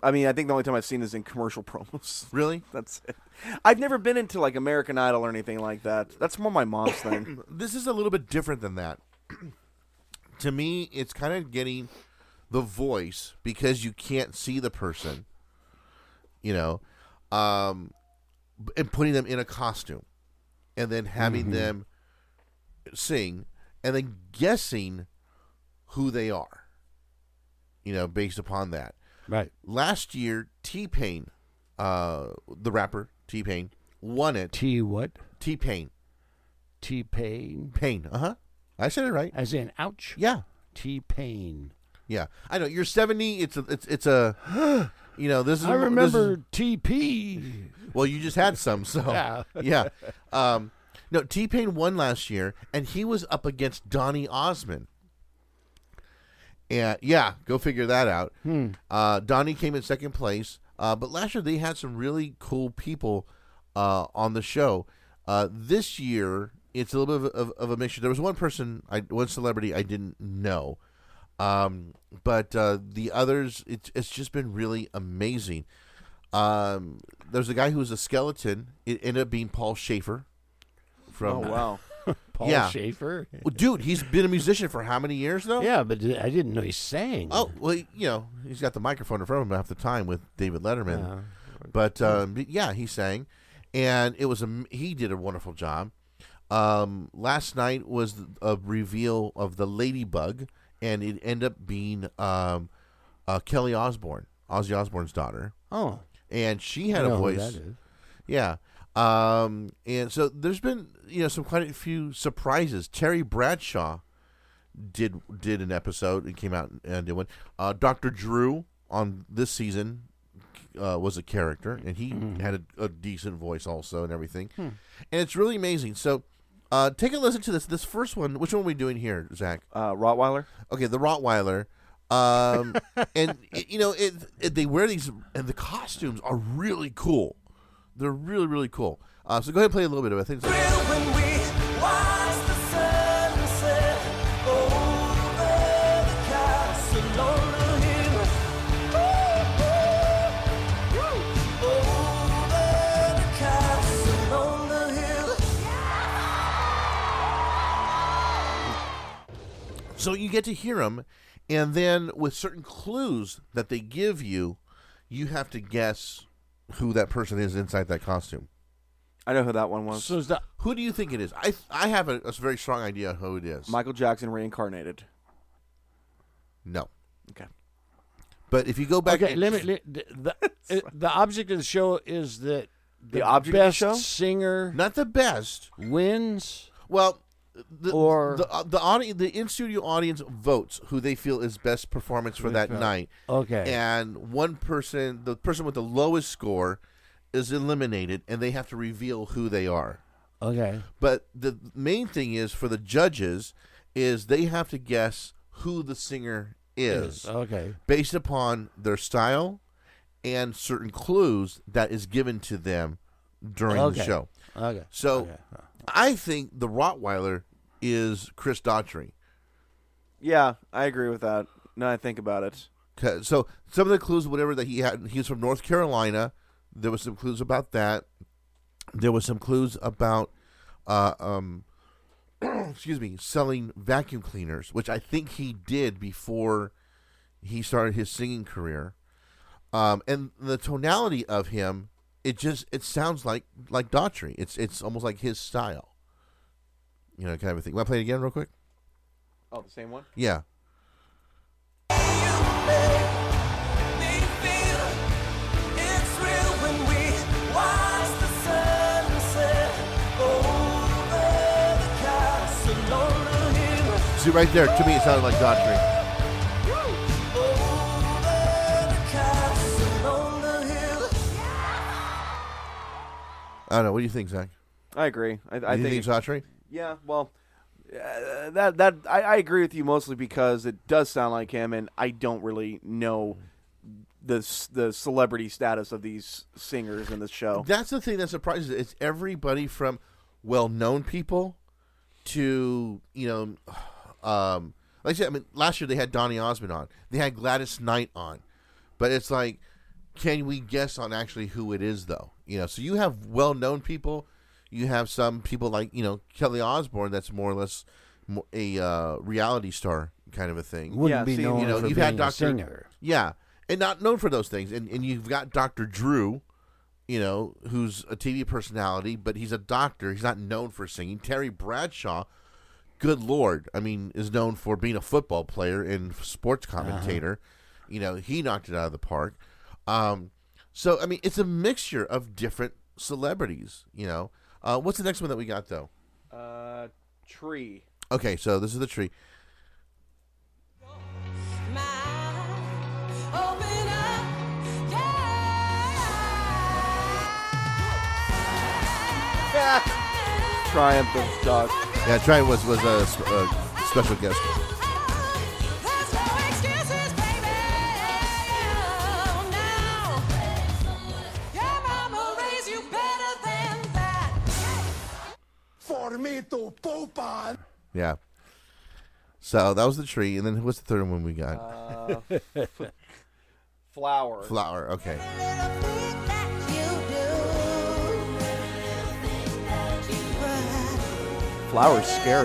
I mean, I think the only time I've seen is in commercial promos. Really? That's it. I've never been into like American Idol or anything like that. That's more my mom's thing. This is a little bit different than that. To me, it's kind of getting the voice because you can't see the person, you know, um, and putting them in a costume and then having mm-hmm. them sing and then guessing who they are, you know, based upon that. Right. Last year, T-Pain, uh, the rapper T-Pain, won it. T what? T-Pain. T-Pain. Pain. Uh-huh. I said it right. As in, ouch. Yeah. T-Pain. Yeah. I know. You're seventy. It's a, it's, it's a, you know, this is. I remember this is, T P. Well, you just had some, so. Yeah. Yeah. Um, no, T-Pain won last year, and he was up against Donny Osmond. And yeah, go figure that out. Hmm. Uh, Donnie came in second place, uh, but last year they had some really cool people uh, on the show. Uh, this year, it's a little bit of, of, of a mixture. There was one person, I, one celebrity I didn't know, um, but uh, the others, it's it's just been really amazing. Um, there's a guy who was a skeleton. It ended up being Paul Schaefer. From, oh wow. Paul yeah. Schaefer? Well, dude, he's been a musician for how many years, though? Yeah, but I didn't know he sang. Oh, well, you know, he's got the microphone in front of him half the time with David Letterman. Yeah. But, um, yeah, he sang, and it was a, he did a wonderful job. Um, last night was a reveal of the Ladybug, and it ended up being um, uh, Kelly Osbourne, Ozzy Osbourne's daughter. Oh. And she had I a know voice. Who that is. Yeah. Um, and so there's been, you know, some quite a few surprises. Terry Bradshaw did did an episode and came out and did one. Uh, Doctor Drew on this season uh, was a character, and he mm-hmm. had a, a decent voice also and everything. Hmm. And it's really amazing. So uh, take a listen to this. This first one, which one are we doing here, Zach? Uh, Rottweiler. Okay, the Rottweiler. Um, and, it, you know, it, it, they wear these, and the costumes are really cool. They're really, really cool. Uh, so go ahead and play a little bit of it. I think it's so you get to hear them, and then with certain clues that they give you, you have to guess who that person is inside that costume. I know who that one was. So is that Who do you think it is? I I have a, a very strong idea who it is. Michael Jackson reincarnated. No. Okay. But if you go back, okay? Let me. Let, the the, it, the object of the show is that the, The object of the best show? singer not the best. wins. Well, the Or- the uh, the audience, the in studio audience votes who they feel is best performance for that night. Okay. And one person, the person with the lowest score, is eliminated, and they have to reveal who they are. Okay. But the main thing is for the judges is they have to guess who the singer is Okay. based upon their style and certain clues that is given to them during Okay. the show. Okay. So Okay. I think the Rottweiler is Chris Daughtry. Yeah, I agree with that. Now I think about it. 'Cause- So some of the clues, whatever that he had, he's from North Carolina. There was some clues about that. There was some clues about, uh, um, excuse me, selling vacuum cleaners, which I think he did before he started his singing career. Um, and the tonality of him, it just it sounds like like Daughtry. It's it's almost like his style. You know, kind of a thing. Want to play it again real quick? Oh, the same one? Yeah. See, right there, to me, it sounded like Daughtry. I don't know. What do you think, Zach? I agree. I, I you think, think it's Daughtry? Yeah, well, uh, that that I, I agree with you mostly because it does sound like him, and I don't really know the s- the celebrity status of these singers in this show. That's the thing that surprises it. It's everybody from well-known people to, you know, um, like I said, I mean, last year they had Donny Osmond on. They had Gladys Knight on. But it's like, can we guess on actually who it is, though? You know, so you have well-known people. You have some people like, you know, Kelly Osbourne that's more or less mo- a uh, reality star kind of a thing. Wouldn't Yeah, be see, known you know, for you've being had a Doctor singer. Yeah, and not known for those things. And and you've got Doctor Drew, you know, who's a T V personality, but he's a doctor. He's not known for singing. Terry Bradshaw, good Lord, I mean, is known for being a football player and sports commentator. Uh-huh. You know, he knocked it out of the park. Um, so, I mean, it's a mixture of different celebrities, you know. Uh, what's the next one that we got, though? Uh, tree. Okay, so this is the tree. Triumph of Dog. Yeah, Triumph was, was a, sp- a special guest. Yeah. So that was the tree, and then what's the third one we got? Uh, flower. Flower. Okay. Flower's scary.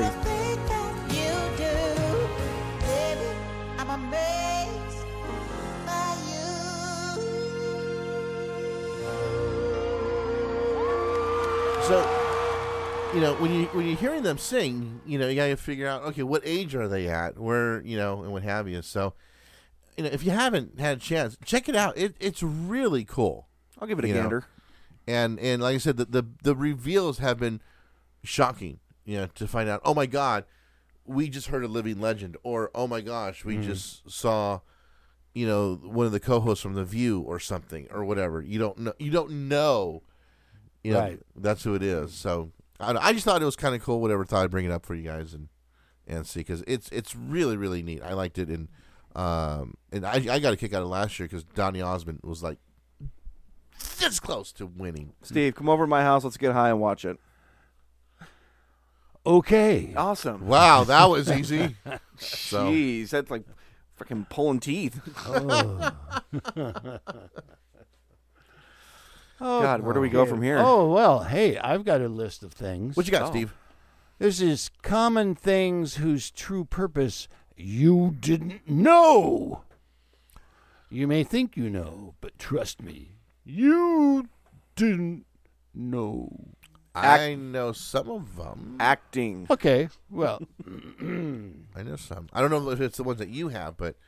So, you know, when you when you're hearing them sing, you know, you gotta figure out, okay, what age are they at, where, you know, and what have you. So, you know, if you haven't had a chance, check it out. It it's really cool. I'll give it a You know, gander. And and like I said, the, the the reveals have been shocking. You know, to find out, oh my God, we just heard a living legend, or oh my gosh, we just saw, you know, one of the co-hosts from The View or something or whatever. You don't know. You don't know. You know, Right. that's who it is. So I, I just thought it was kind of cool. Whatever, thought I'd bring it up for you guys and and see, because it's it's really really neat. I liked it, and um and I I got a kick out of last year because Donny Osmond was like this close to winning. Steve, come over to my house. Let's get high and watch it. Okay. Awesome. Wow, that was easy. So Jeez, that's like freaking pulling teeth. Oh. God, where do we go from here? Oh, well, hey, I've got a list of things. what you got, Oh. Steve? This is common things whose true purpose you didn't know. You may think you know, but trust me, you didn't know. I know some of them. Acting. Okay, well, I know some. I don't know if it's the ones that you have, but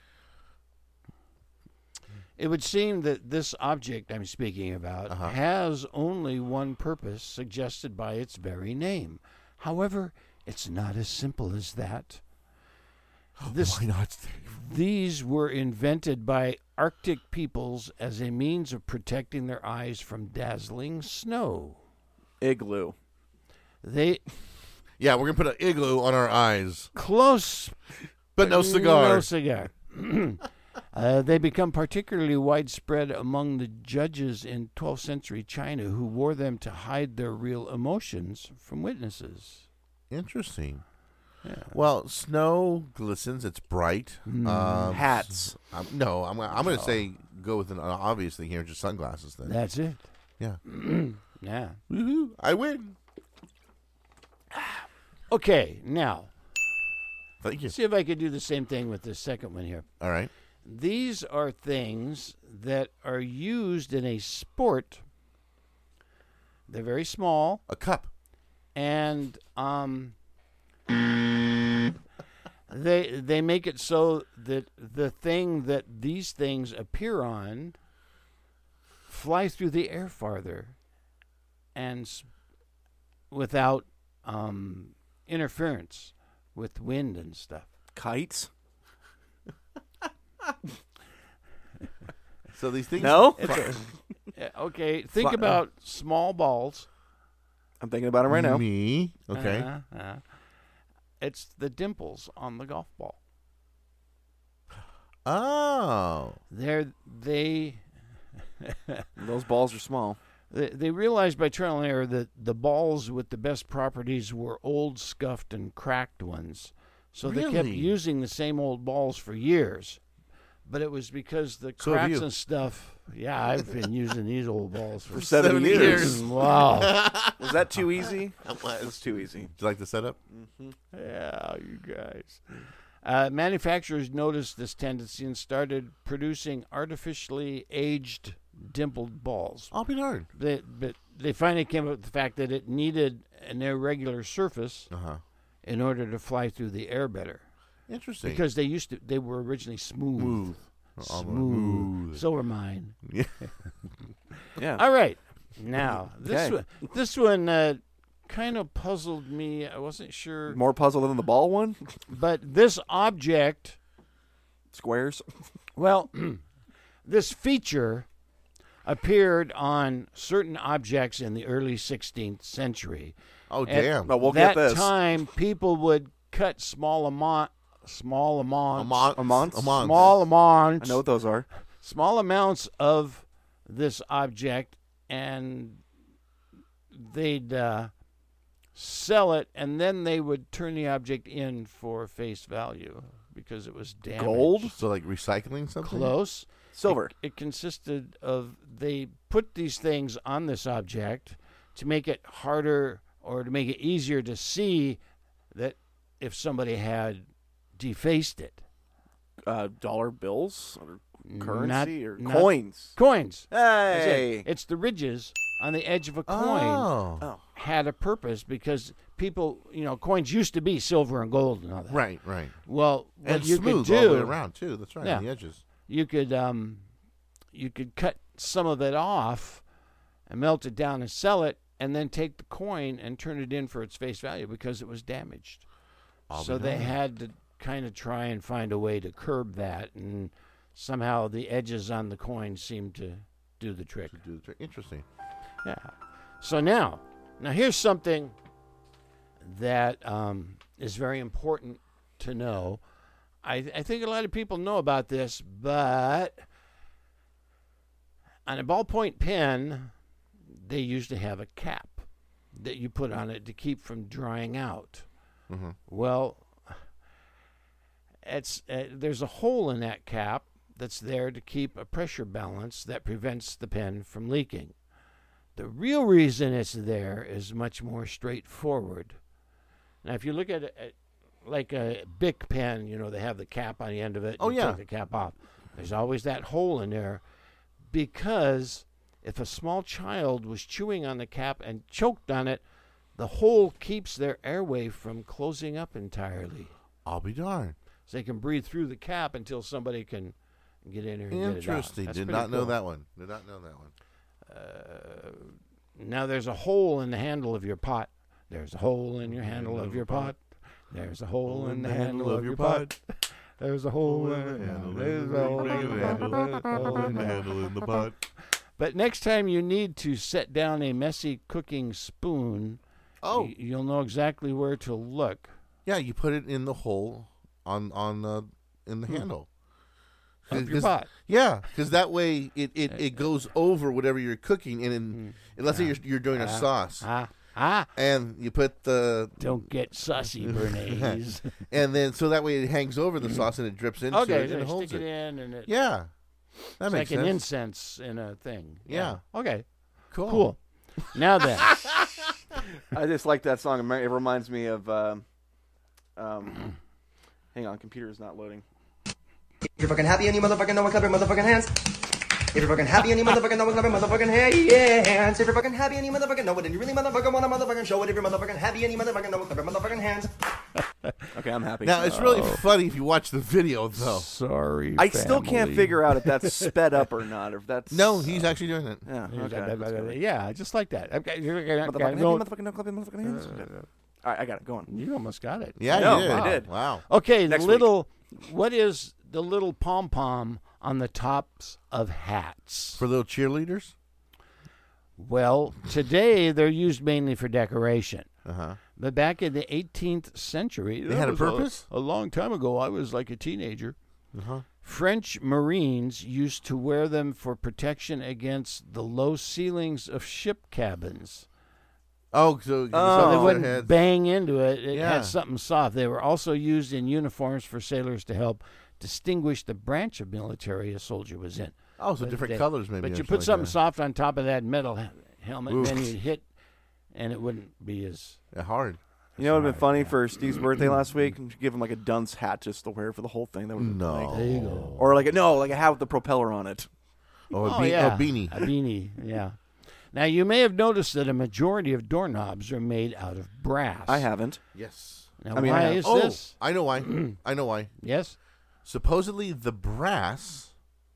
it would seem that this object I'm speaking about Uh-huh. has only one purpose suggested by its very name. However, it's not as simple as that. This, why not, Steve? These were invented by Arctic peoples as a means of protecting their eyes from dazzling snow. Igloo. They Yeah, we're gonna put an igloo on our eyes, close, but no cigar. No cigar. uh, they become particularly widespread among the judges in twelfth century China, who wore them to hide their real emotions from witnesses. Interesting. Yeah. Well, snow glistens. It's bright. Um, Hats. I'm, no, I'm. I'm going to say go with an obvious thing here, just sunglasses. Then. That's it. Yeah. Yeah. Woohoo! I win. Okay, now Thank you. see if I could do the same thing with this second one here. All right. These are things that are used in a sport. They're very small, A cup. and um, they they make it so that the thing that these things appear on fly through the air farther, and s- without um, interference with wind and stuff. Kites. So these things. No? Yeah, okay, think Fly- about small balls. I'm thinking about it right now. Me. Okay. Uh-huh, uh-huh. It's the dimples on the golf ball. Oh. They're they Those balls are small. they, they realized by trial and error that the balls with the best properties were old, scuffed, and cracked ones. So they kept Really? using the same old balls for years. but it was because the So have cracks you. and stuff. Yeah, I've been using these old balls for, For seven, seven years. years. Wow. Was that too easy? It was too easy. Do you like the setup? Yeah, you guys. Uh, manufacturers noticed this tendency and started producing artificially aged dimpled balls. I'll be darned. They, but they finally came up with the fact that it needed an irregular surface Uh huh. in order to fly through the air better. Interesting. Because they used to, they were originally smooth. Smooth. All Smooth. the- So were mine. Yeah. Yeah. All right. Now, this Okay. one, this one uh, kind of puzzled me. I wasn't sure. More puzzle than the ball one? But this object, Squares? well, this feature appeared on certain objects in the early sixteenth century. Oh At damn. Well, we'll that get this. time, people would cut small amount, small amounts, Amont. Amounts? Amont. small amounts, I know what those are. small amounts of this object, and they'd uh, sell it, and then they would turn the object in for face value because it was damaged. Gold? So like recycling something. Close. Silver. It, it consisted of, they put these things on this object to make it harder or to make it easier to see that if somebody had defaced it. Uh, dollar bills? Or currency? Not- or not- coins? Coins. That's it. Hey! It's the ridges on the edge of a coin Oh. Oh. had a purpose because people, you know, coins used to be silver and gold and all that. Right. Right. Well, what And you smooth could all the way do, around too. That's right. Yeah. On the edges. you could um, you could cut some of it off and melt it down and sell it, and then take the coin and turn it in for its face value because it was damaged. I'll so be they darned. had to kind of try and find a way to curb that, and somehow the edges on the coin seemed to do the trick. To do the trick. Interesting. Yeah. So now, now here's something that um, is very important to know. I, I think a lot of people know about this, but on a ballpoint pen, they used to have a cap that you put on it to keep from drying out. Mhm. Well, it's uh, there's a hole in that cap that's there to keep a pressure balance that prevents the pen from leaking. The real reason it's there is much more straightforward. Now, if you look at it, at like a Bic pen, you know, they have the cap on the end of it. Oh, you yeah. take the cap off. There's always that hole in there because if a small child was chewing on the cap and choked on it, the hole keeps their airway from closing up entirely. I'll be darned. So they can breathe through the cap until somebody can get in there and get it out. Interesting. That's Did pretty not know cool. that one. Did not know that one. Uh, now there's a hole in the handle of your pot. There's a hole in your handle of your pot. There's a hole in the handle of your pot. There's a hole in the handle. There's a hole in the handle. There's a hole in the handle. in the pot. But next time you need to set down a messy cooking spoon, Oh, y- you'll know exactly where to look. yeah. You put it in the hole on on uh, in the handle. Of your 'Cause- pot. Yeah, because that way it, it, it goes over whatever you're cooking, and, in, and let's say you're you're doing a Ah. sauce, Ah, ah. and you put the Don't get sussy, Bernays. and then so that way it hangs over the sauce and it drips into Okay, it so and you holds stick it it. in, and it, Yeah, that it's makes like an sense. incense in a thing. Yeah. Okay. Cool. Cool. Now then, I just like that song. It mi- It reminds me of. Um, um, hang on, computer is not loading. If you're fucking happy and you motherfucking know it, clap your motherfucking hands. If you're fucking happy and you motherfucking know it, clap your motherfucking hands. If you're fucking happy and you motherfucking know it, and you really motherfucking want to motherfucking show it. If you're motherfucking happy and you motherfucking know it, clap your motherfucking hands. Okay, I'm happy. Now it's really funny if you watch the video though. sorry. I still can't figure out if that's sped up or not, or if that's No, he's actually doing it. yeah. Okay. that's good. Yeah, just like that. Okay, you're- you're- Motherfucking, you're- happy, no, motherfucking, no, clap your motherfucking hands. All right, I got it. Go on. you almost got it. Yeah, No, you did. I did. Wow. Okay, the Next week. little. What is the little pom pom on the tops of hats? For little cheerleaders. Well, today they're used mainly for decoration. Uh huh. But back in the eighteenth century, They that had a was purpose? A, long time ago, I was like a teenager. Uh huh. French Marines used to wear them for protection against the low ceilings of ship cabins. Oh, so, Oh. So they their wouldn't heads. bang into it. It Yeah. had something soft. They were also used in uniforms for sailors to help distinguish the branch of military a soldier was in. Oh, so But different they- colors maybe. But or you put like something that. soft on top of that metal he- helmet, Oof. and then you'd hit, and it wouldn't be as... Yeah, hard. You know what would have been funny Yeah. for Steve's birthday last week? Give him like a dunce hat just to wear for the whole thing. That would No. like, There you go. or like a no, like a hat with the propeller on it. Oh, a, Oh, be- yeah. a beanie. A beanie, yeah. Now, you may have noticed that a majority of doorknobs are made out of brass. I haven't. Yes. Now, I mean, I why have- is Oh, this? I know why. I know why. Yes? Supposedly, the brass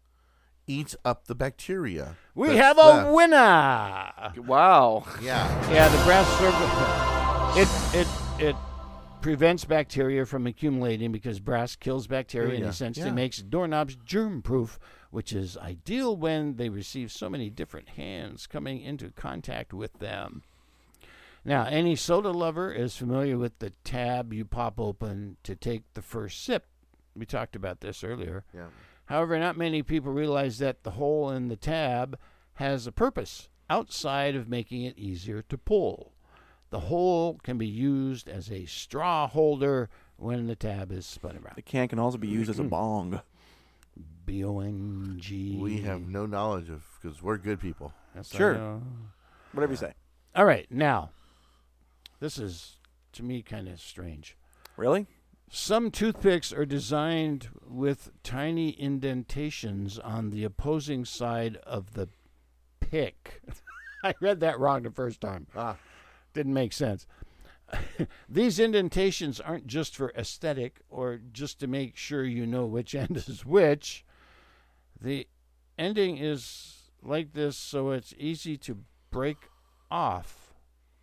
eats up the bacteria. We that's have left. a winner! Wow. Yeah. Yeah, the brass surface. It, it, it prevents bacteria from accumulating because brass kills bacteria and Yeah. essentially Yeah. makes doorknobs germ-proof, which is ideal when they receive so many different hands coming into contact with them. Now, any soda lover is familiar with the tab you pop open to take the first sip. We talked about this earlier. Yeah. However, not many people realize that the hole in the tab has a purpose outside of making it easier to pull. The hole can be used as a straw holder when the tab is spun around. The can can also be used as a bong. B O N G. We have no knowledge of, because we're good people. Yes, I Sure. know. Whatever you say. All right, now, this is, to me, kind of strange. Really? Some toothpicks are designed with tiny indentations on the opposing side of the pick. I read that wrong the first time. Ah. Didn't make sense. These indentations aren't just for aesthetic or just to make sure you know which end is which. The ending is like this so it's easy to break off.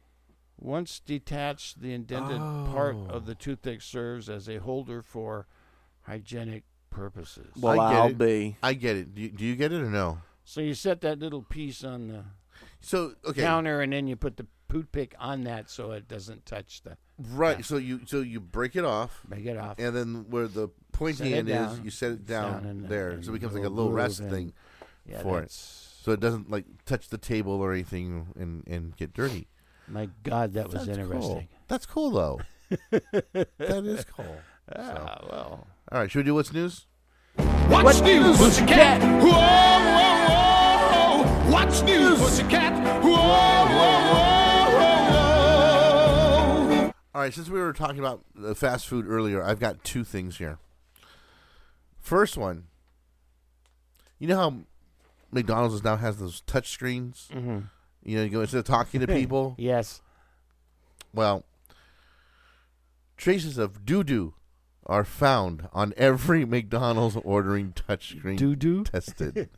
Once detached, the indented part of the toothpick serves as a holder for hygienic purposes. Well, I get I'll it. be. I get it. Do you, do you get it or no? So you set that little piece on the So, okay. counter, and then you put the toothpick on that so it doesn't touch the. Right. Yeah. So you so you break it off, Break it off. and then where the pointy Set it end is, down. you set it down, Down and- there, and so it becomes like a little little groove rest and- thing, Yeah, for it. that's, so it doesn't like touch the table or anything and and get dirty. my God, that was That's interesting. Cool. That's cool though. That is cool. Ah, well. All right, should we do what's news? What's news, pussycat? Whoa, whoa, whoa. What's news, pussycat? Whoa, whoa, whoa, whoa. All right, since we were talking about the fast food earlier, I've got two things here. First one, you know how McDonald's is now has those touch screens? Mm-hmm. You know, you go instead of talking to people. Yes. Well, traces of doo-doo are found on every McDonald's ordering touchscreen Doo doo. tested.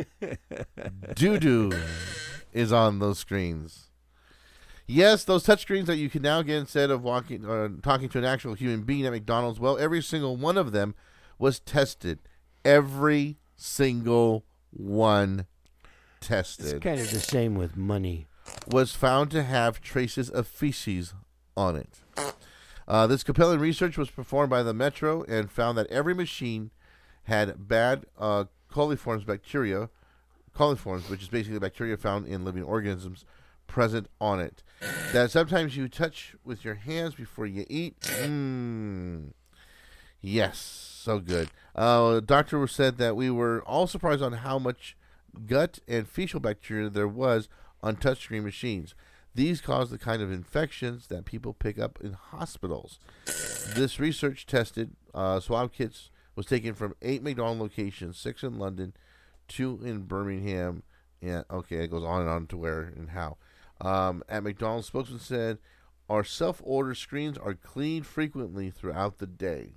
Doo-doo is on those screens. Yes, those touchscreens that you can now get instead of walking uh, talking to an actual human being at McDonald's, well, every single one of them was tested. Every single one It's tested kind of the same with money. was found to have traces of feces on it. Uh, this compelling research was performed by the Metro and found that every machine had bad uh, coliforms bacteria, coliforms, which is basically bacteria found in living organisms, present on it. That sometimes you touch with your hands before you eat. Mm. Yes, so good. Uh, the doctor said that we were all surprised on how much gut and fecal bacteria there was on touchscreen machines. These cause the kind of infections that people pick up in hospitals. This research tested uh, swab kits was taken from eight McDonald's locations, six in London, two in Birmingham. Yeah, okay, it goes on and on to where and how. Um, at McDonald's, spokesman said, our self-order screens are cleaned frequently throughout the day.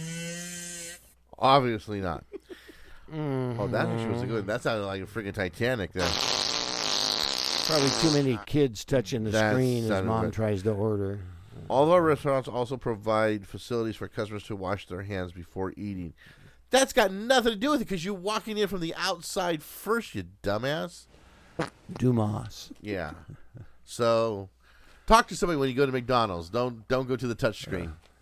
Obviously not. Oh, that actually was a good. That sounded like a freaking Titanic there. Probably too many kids touching the That screen as sounded mom right. tries to order. All of our restaurants also provide facilities for customers to wash their hands before eating. That's got nothing to do with it because you're walking in from the outside first, you dumbass. Dumas. Yeah. So, talk to somebody when you go to McDonald's. Don't don't go to the touch screen.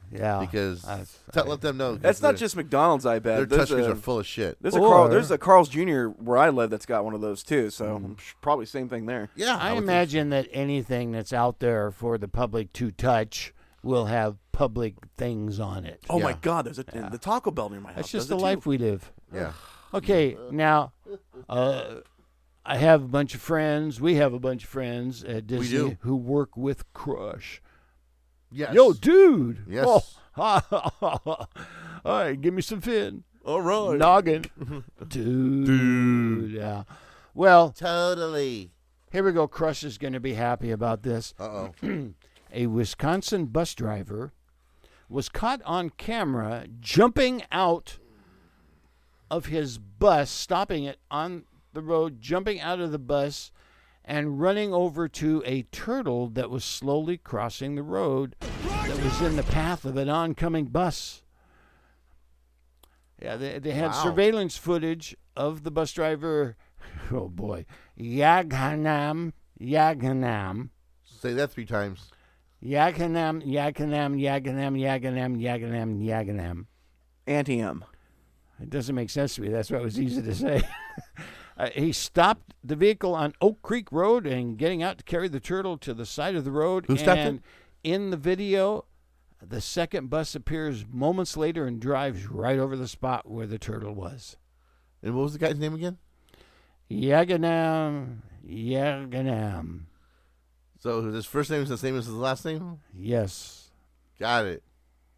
Yeah. Because That's- t- let them know. 'cause That's not their- just McDonald's, I bet. Their There's touchscreens a- are full of shit. There's a Or- Carl, there's a Carl's Junior where I live that's got one of those too. So Mm-hmm. I'm sh- probably same thing there. Yeah, I would think- imagine that anything that's out there for the public to touch will have public things on it. Oh my Yeah. God, there's a the Taco Bell near my house. That's just does the it, life too. we live. Yeah. Okay, now uh, I have a bunch of friends. We have a bunch of friends at Disney do. who work with Crush. Yes. Yo, dude. Yes. Oh. All right, give me some fin. All right. Noggin. dude. Dude. Yeah. Well, Totally. here we go. Crush is going to be happy about this. Uh-oh. A Wisconsin bus driver was caught on camera jumping out of his bus, stopping it on the road, jumping out of the bus, and running over to a turtle that was slowly crossing the road that was in the path of an oncoming bus. Yeah, they, they had Wow. surveillance footage of the bus driver, oh boy, Yaghanam, Yaghanam, Say that three times. Yaghanam, Yaghanam, Yaghanam, Yaghanam, Yaghanam, Yaghanam. Anti-M. It doesn't make sense to me. That's why it was easy to say. uh, he stopped the vehicle on Oak Creek Road and getting out to carry the turtle to the side of the road. Who stopped and in the video, the second bus appears moments later and drives right over the spot where the turtle was. And what was the guy's name again? Yaganam, Yaganam. So his first name is the same as his last name? Yes. Got it.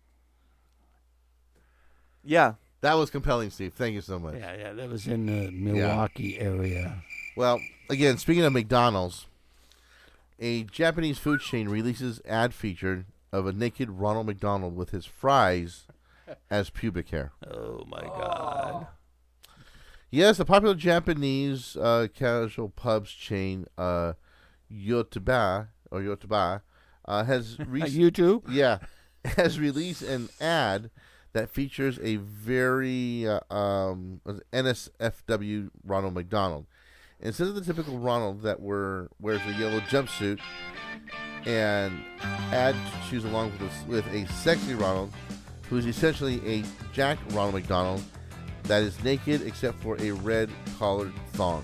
Yeah. That was compelling, Steve. Thank you so much. Yeah, yeah, that was in the Milwaukee area. Well, again, speaking of McDonald's, a Japanese food chain releases ad feature of a naked Ronald McDonald with his fries as pubic hair. Oh, my God. Yes, the popular Japanese uh, casual pubs chain uh, Yotaba or Yotaba uh, has re- You too? yeah has released an ad that features a very uh, um, N S F W Ronald McDonald. Instead of the typical Ronald that were, wears a yellow jumpsuit and ad to choose along with a, with a sexy Ronald who is essentially a Jack Ronald McDonald that is naked except for a red collared thong.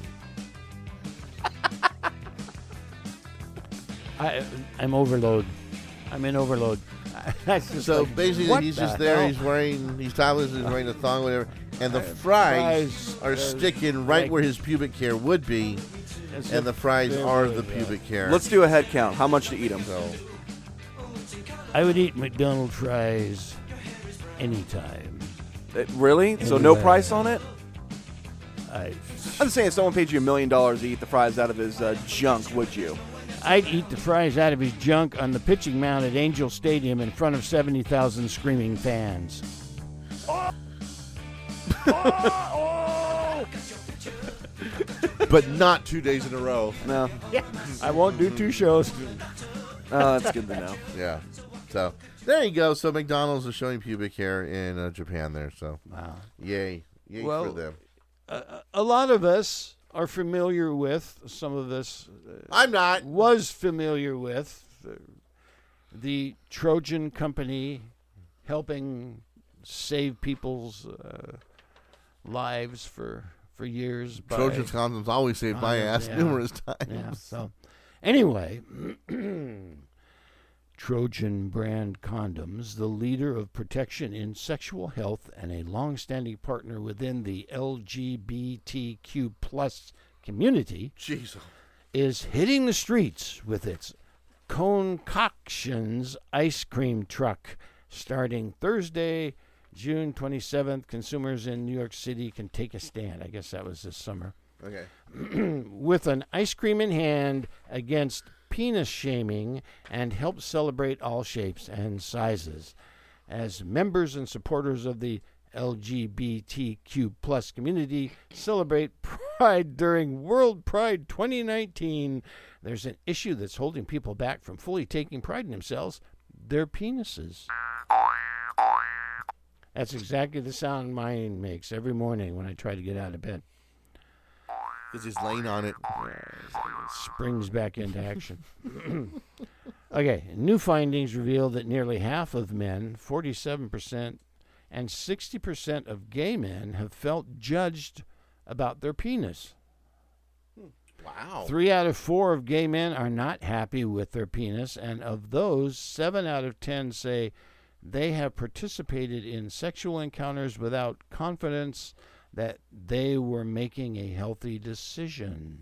I, I'm overload. I'm in overload. That's just So like, basically, what he's the just there. hell? He's wearing, he's topless, he's wearing a thong, whatever, and the Uh, fries, fries, are uh, sticking right like- where his pubic hair would be, That's and a- the fries very are good, the yeah. pubic hair. Let's do a head count. How much to eat them? So, I would eat McDonald's fries anytime. Uh, really? So no Anyway. price on it? I, I'm saying if someone paid you a million dollars to eat the fries out of his uh, junk, would you? I'd eat the fries out of his junk on the pitching mound at Angel Stadium in front of seventy thousand screaming fans. but not two days in a row. No. I won't do two shows. Oh, that's good to know. Yeah. So there you go. So McDonald's is showing pubic hair in uh, Japan there. So Wow. yay, yay Well, for them. A, a lot of us are familiar with, some of us uh, I'm not. was familiar with, the, the Trojan Company helping save people's uh, lives for for years. By, Trojan's condoms always saved my Condoms, ass yeah. numerous times. Yeah, so anyway, Trojan brand condoms, the leader of protection in sexual health and a long-standing partner within the L G B T Q plus community, Jeez. is hitting the streets with its Concoctions ice cream truck. Starting Thursday, June twenty-seventh, consumers in New York City can take a stand. I guess that was this summer. Okay. With an ice cream in hand against penis shaming and help celebrate all shapes and sizes. As members and supporters of the L G B T Q plus community celebrate Pride during World Pride twenty nineteen, there's an issue that's holding people back from fully taking pride in themselves, their penises. That's exactly the sound mine makes every morning when I try to get out of bed. Because he's laying on it. Springs back into action. Okay, new findings reveal that nearly half of men, forty-seven percent, and sixty percent of gay men have felt judged about their penis. Wow. Three out of four of gay men are not happy with their penis, and of those, seven out of ten say they have participated in sexual encounters without confidence that they were making a healthy decision.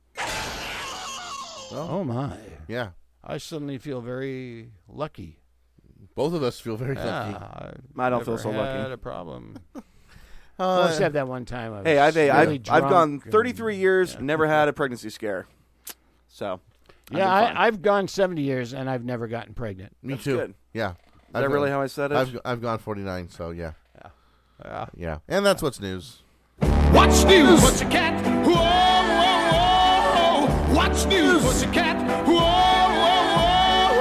Well, Oh, my. yeah. I suddenly feel very lucky. Both of us feel very Yeah, lucky. I've I don't feel never so lucky. had a problem. Uh, Well, except that one time I was Hey, I've hey, really I've, I've gone drunk and- thirty-tee years, yeah. never had a pregnancy scare. So, I've Yeah, been fine. I, I've gone seventy years, and I've never gotten pregnant. Me That's too. good. Yeah. Is that really how I said it? I've I've gone forty-nine, so yeah. Yeah. Yeah. And that's what's news. What's news, pussycat? Whoa, whoa, whoa. What's news, pussycat? Whoa, whoa,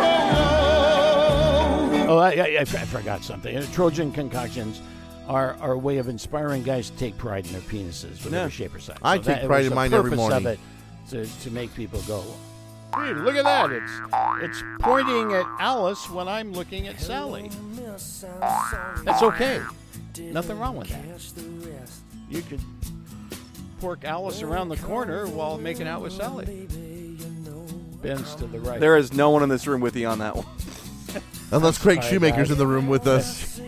whoa, whoa. Oh, I, I, I f- I forgot something. Uh, Trojan concoctions are, are a way of inspiring guys to take pride in their penises, whatever Yeah. shape or size. I So take that- it pride was in the mine every purpose morning. Of it to, to make people go, hey, look at that. It's, it's pointing at Alice when I'm looking at Sally. That's okay. Nothing wrong with that. You could pork Alice around the corner while making out with Sally. Ben's to the right. There is no one in this room with you on that one. Unless Craig Sorry, Shoemaker's guys. in the room with us.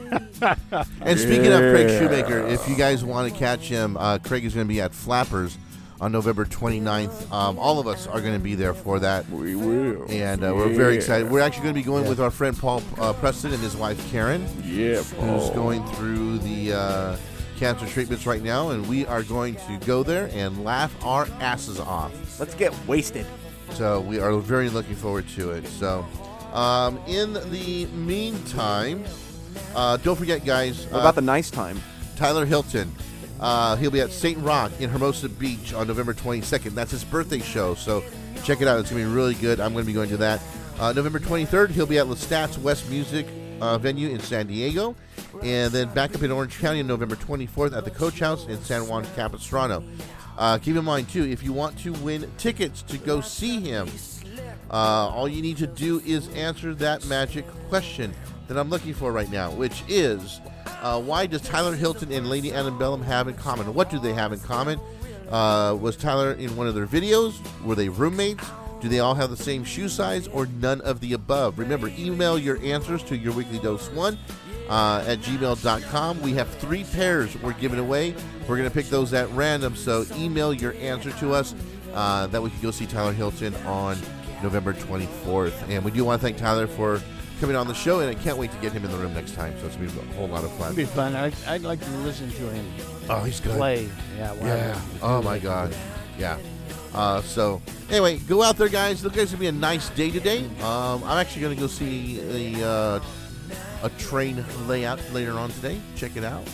And speaking of Craig Shoemaker, if you guys want to catch him, uh, Craig is going to be at Flappers on November twenty-ninth. Um, all of us are going to be there for that. We will. And uh, we're very excited. We're actually going to be going with our friend Paul uh, Preston and his wife Karen, Yeah, who's going through the uh, cancer treatments right now. And we are going to go there and laugh our asses off. Let's get wasted. So we are very looking forward to it. So um, in the meantime, uh, don't forget, guys. What uh, about the nice time? Tyler Hilton. Uh, he'll be at Saint Rock in Hermosa Beach on November twenty-second. That's his birthday show, so check it out. It's going to be really good. I'm going to be going to that. Uh, November twenty-third, he'll be at Lestat's West Music uh, venue in San Diego. And then back up in Orange County on November twenty-fourth at the Coach House in San Juan Capistrano. Uh, keep in mind, too, if you want to win tickets to go see him, uh, all you need to do is answer that magic question that I'm looking for right now, which is... Uh, why does Tyler Hilton and Lady Antebellum have in common? What do they have in common? Uh, was Tyler in one of their videos? Were they roommates? Do they all have the same shoe size or none of the above? Remember, email your answers to your weekly dose one uh, at gmail dot com. We have three pairs we're giving away. We're going to pick those at random, so email your answer to us uh, that we can go see Tyler Hilton on November twenty-fourth. And we do want to thank Tyler for coming on the show, and I can't wait to get him in the room next time. So it's going to be a whole lot of fun. It'd be fun. I'd, I'd like to listen to him Oh, he's good. play. Yeah. wow. Yeah. Oh my God. Yeah. Uh, so anyway, go out there, guys. Look, it's gonna be a nice day today. Um, I'm actually gonna go see a uh, a train layout later on today. Check it out.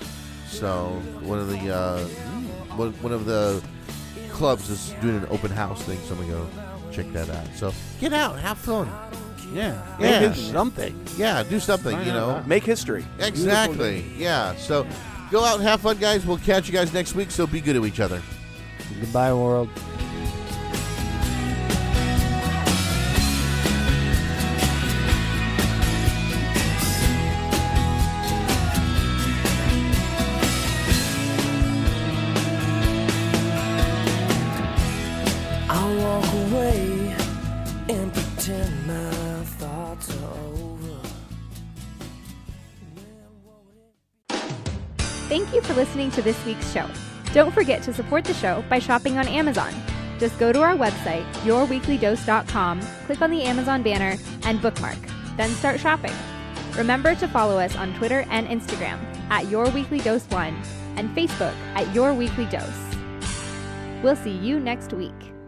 So one of the uh, one, one of the clubs is doing an open house thing. So I'm gonna go check that out. So get out, have fun. Yeah. Yeah. Make it something. Yeah, do something. You know. Make history. Exactly. Yeah. So go out and have fun, guys. We'll catch you guys next week. So be good to each other. Goodbye, world. I walk away and pretend my thoughts are over. Thank you for listening to this week's show. Don't forget to support the show by shopping on Amazon. Just go to our website, your weekly dose dot com, click on the Amazon banner, and bookmark. Then start shopping. Remember to follow us on Twitter and Instagram at Your Weekly Dose one and Facebook at Your Weekly Dose. We'll see you next week.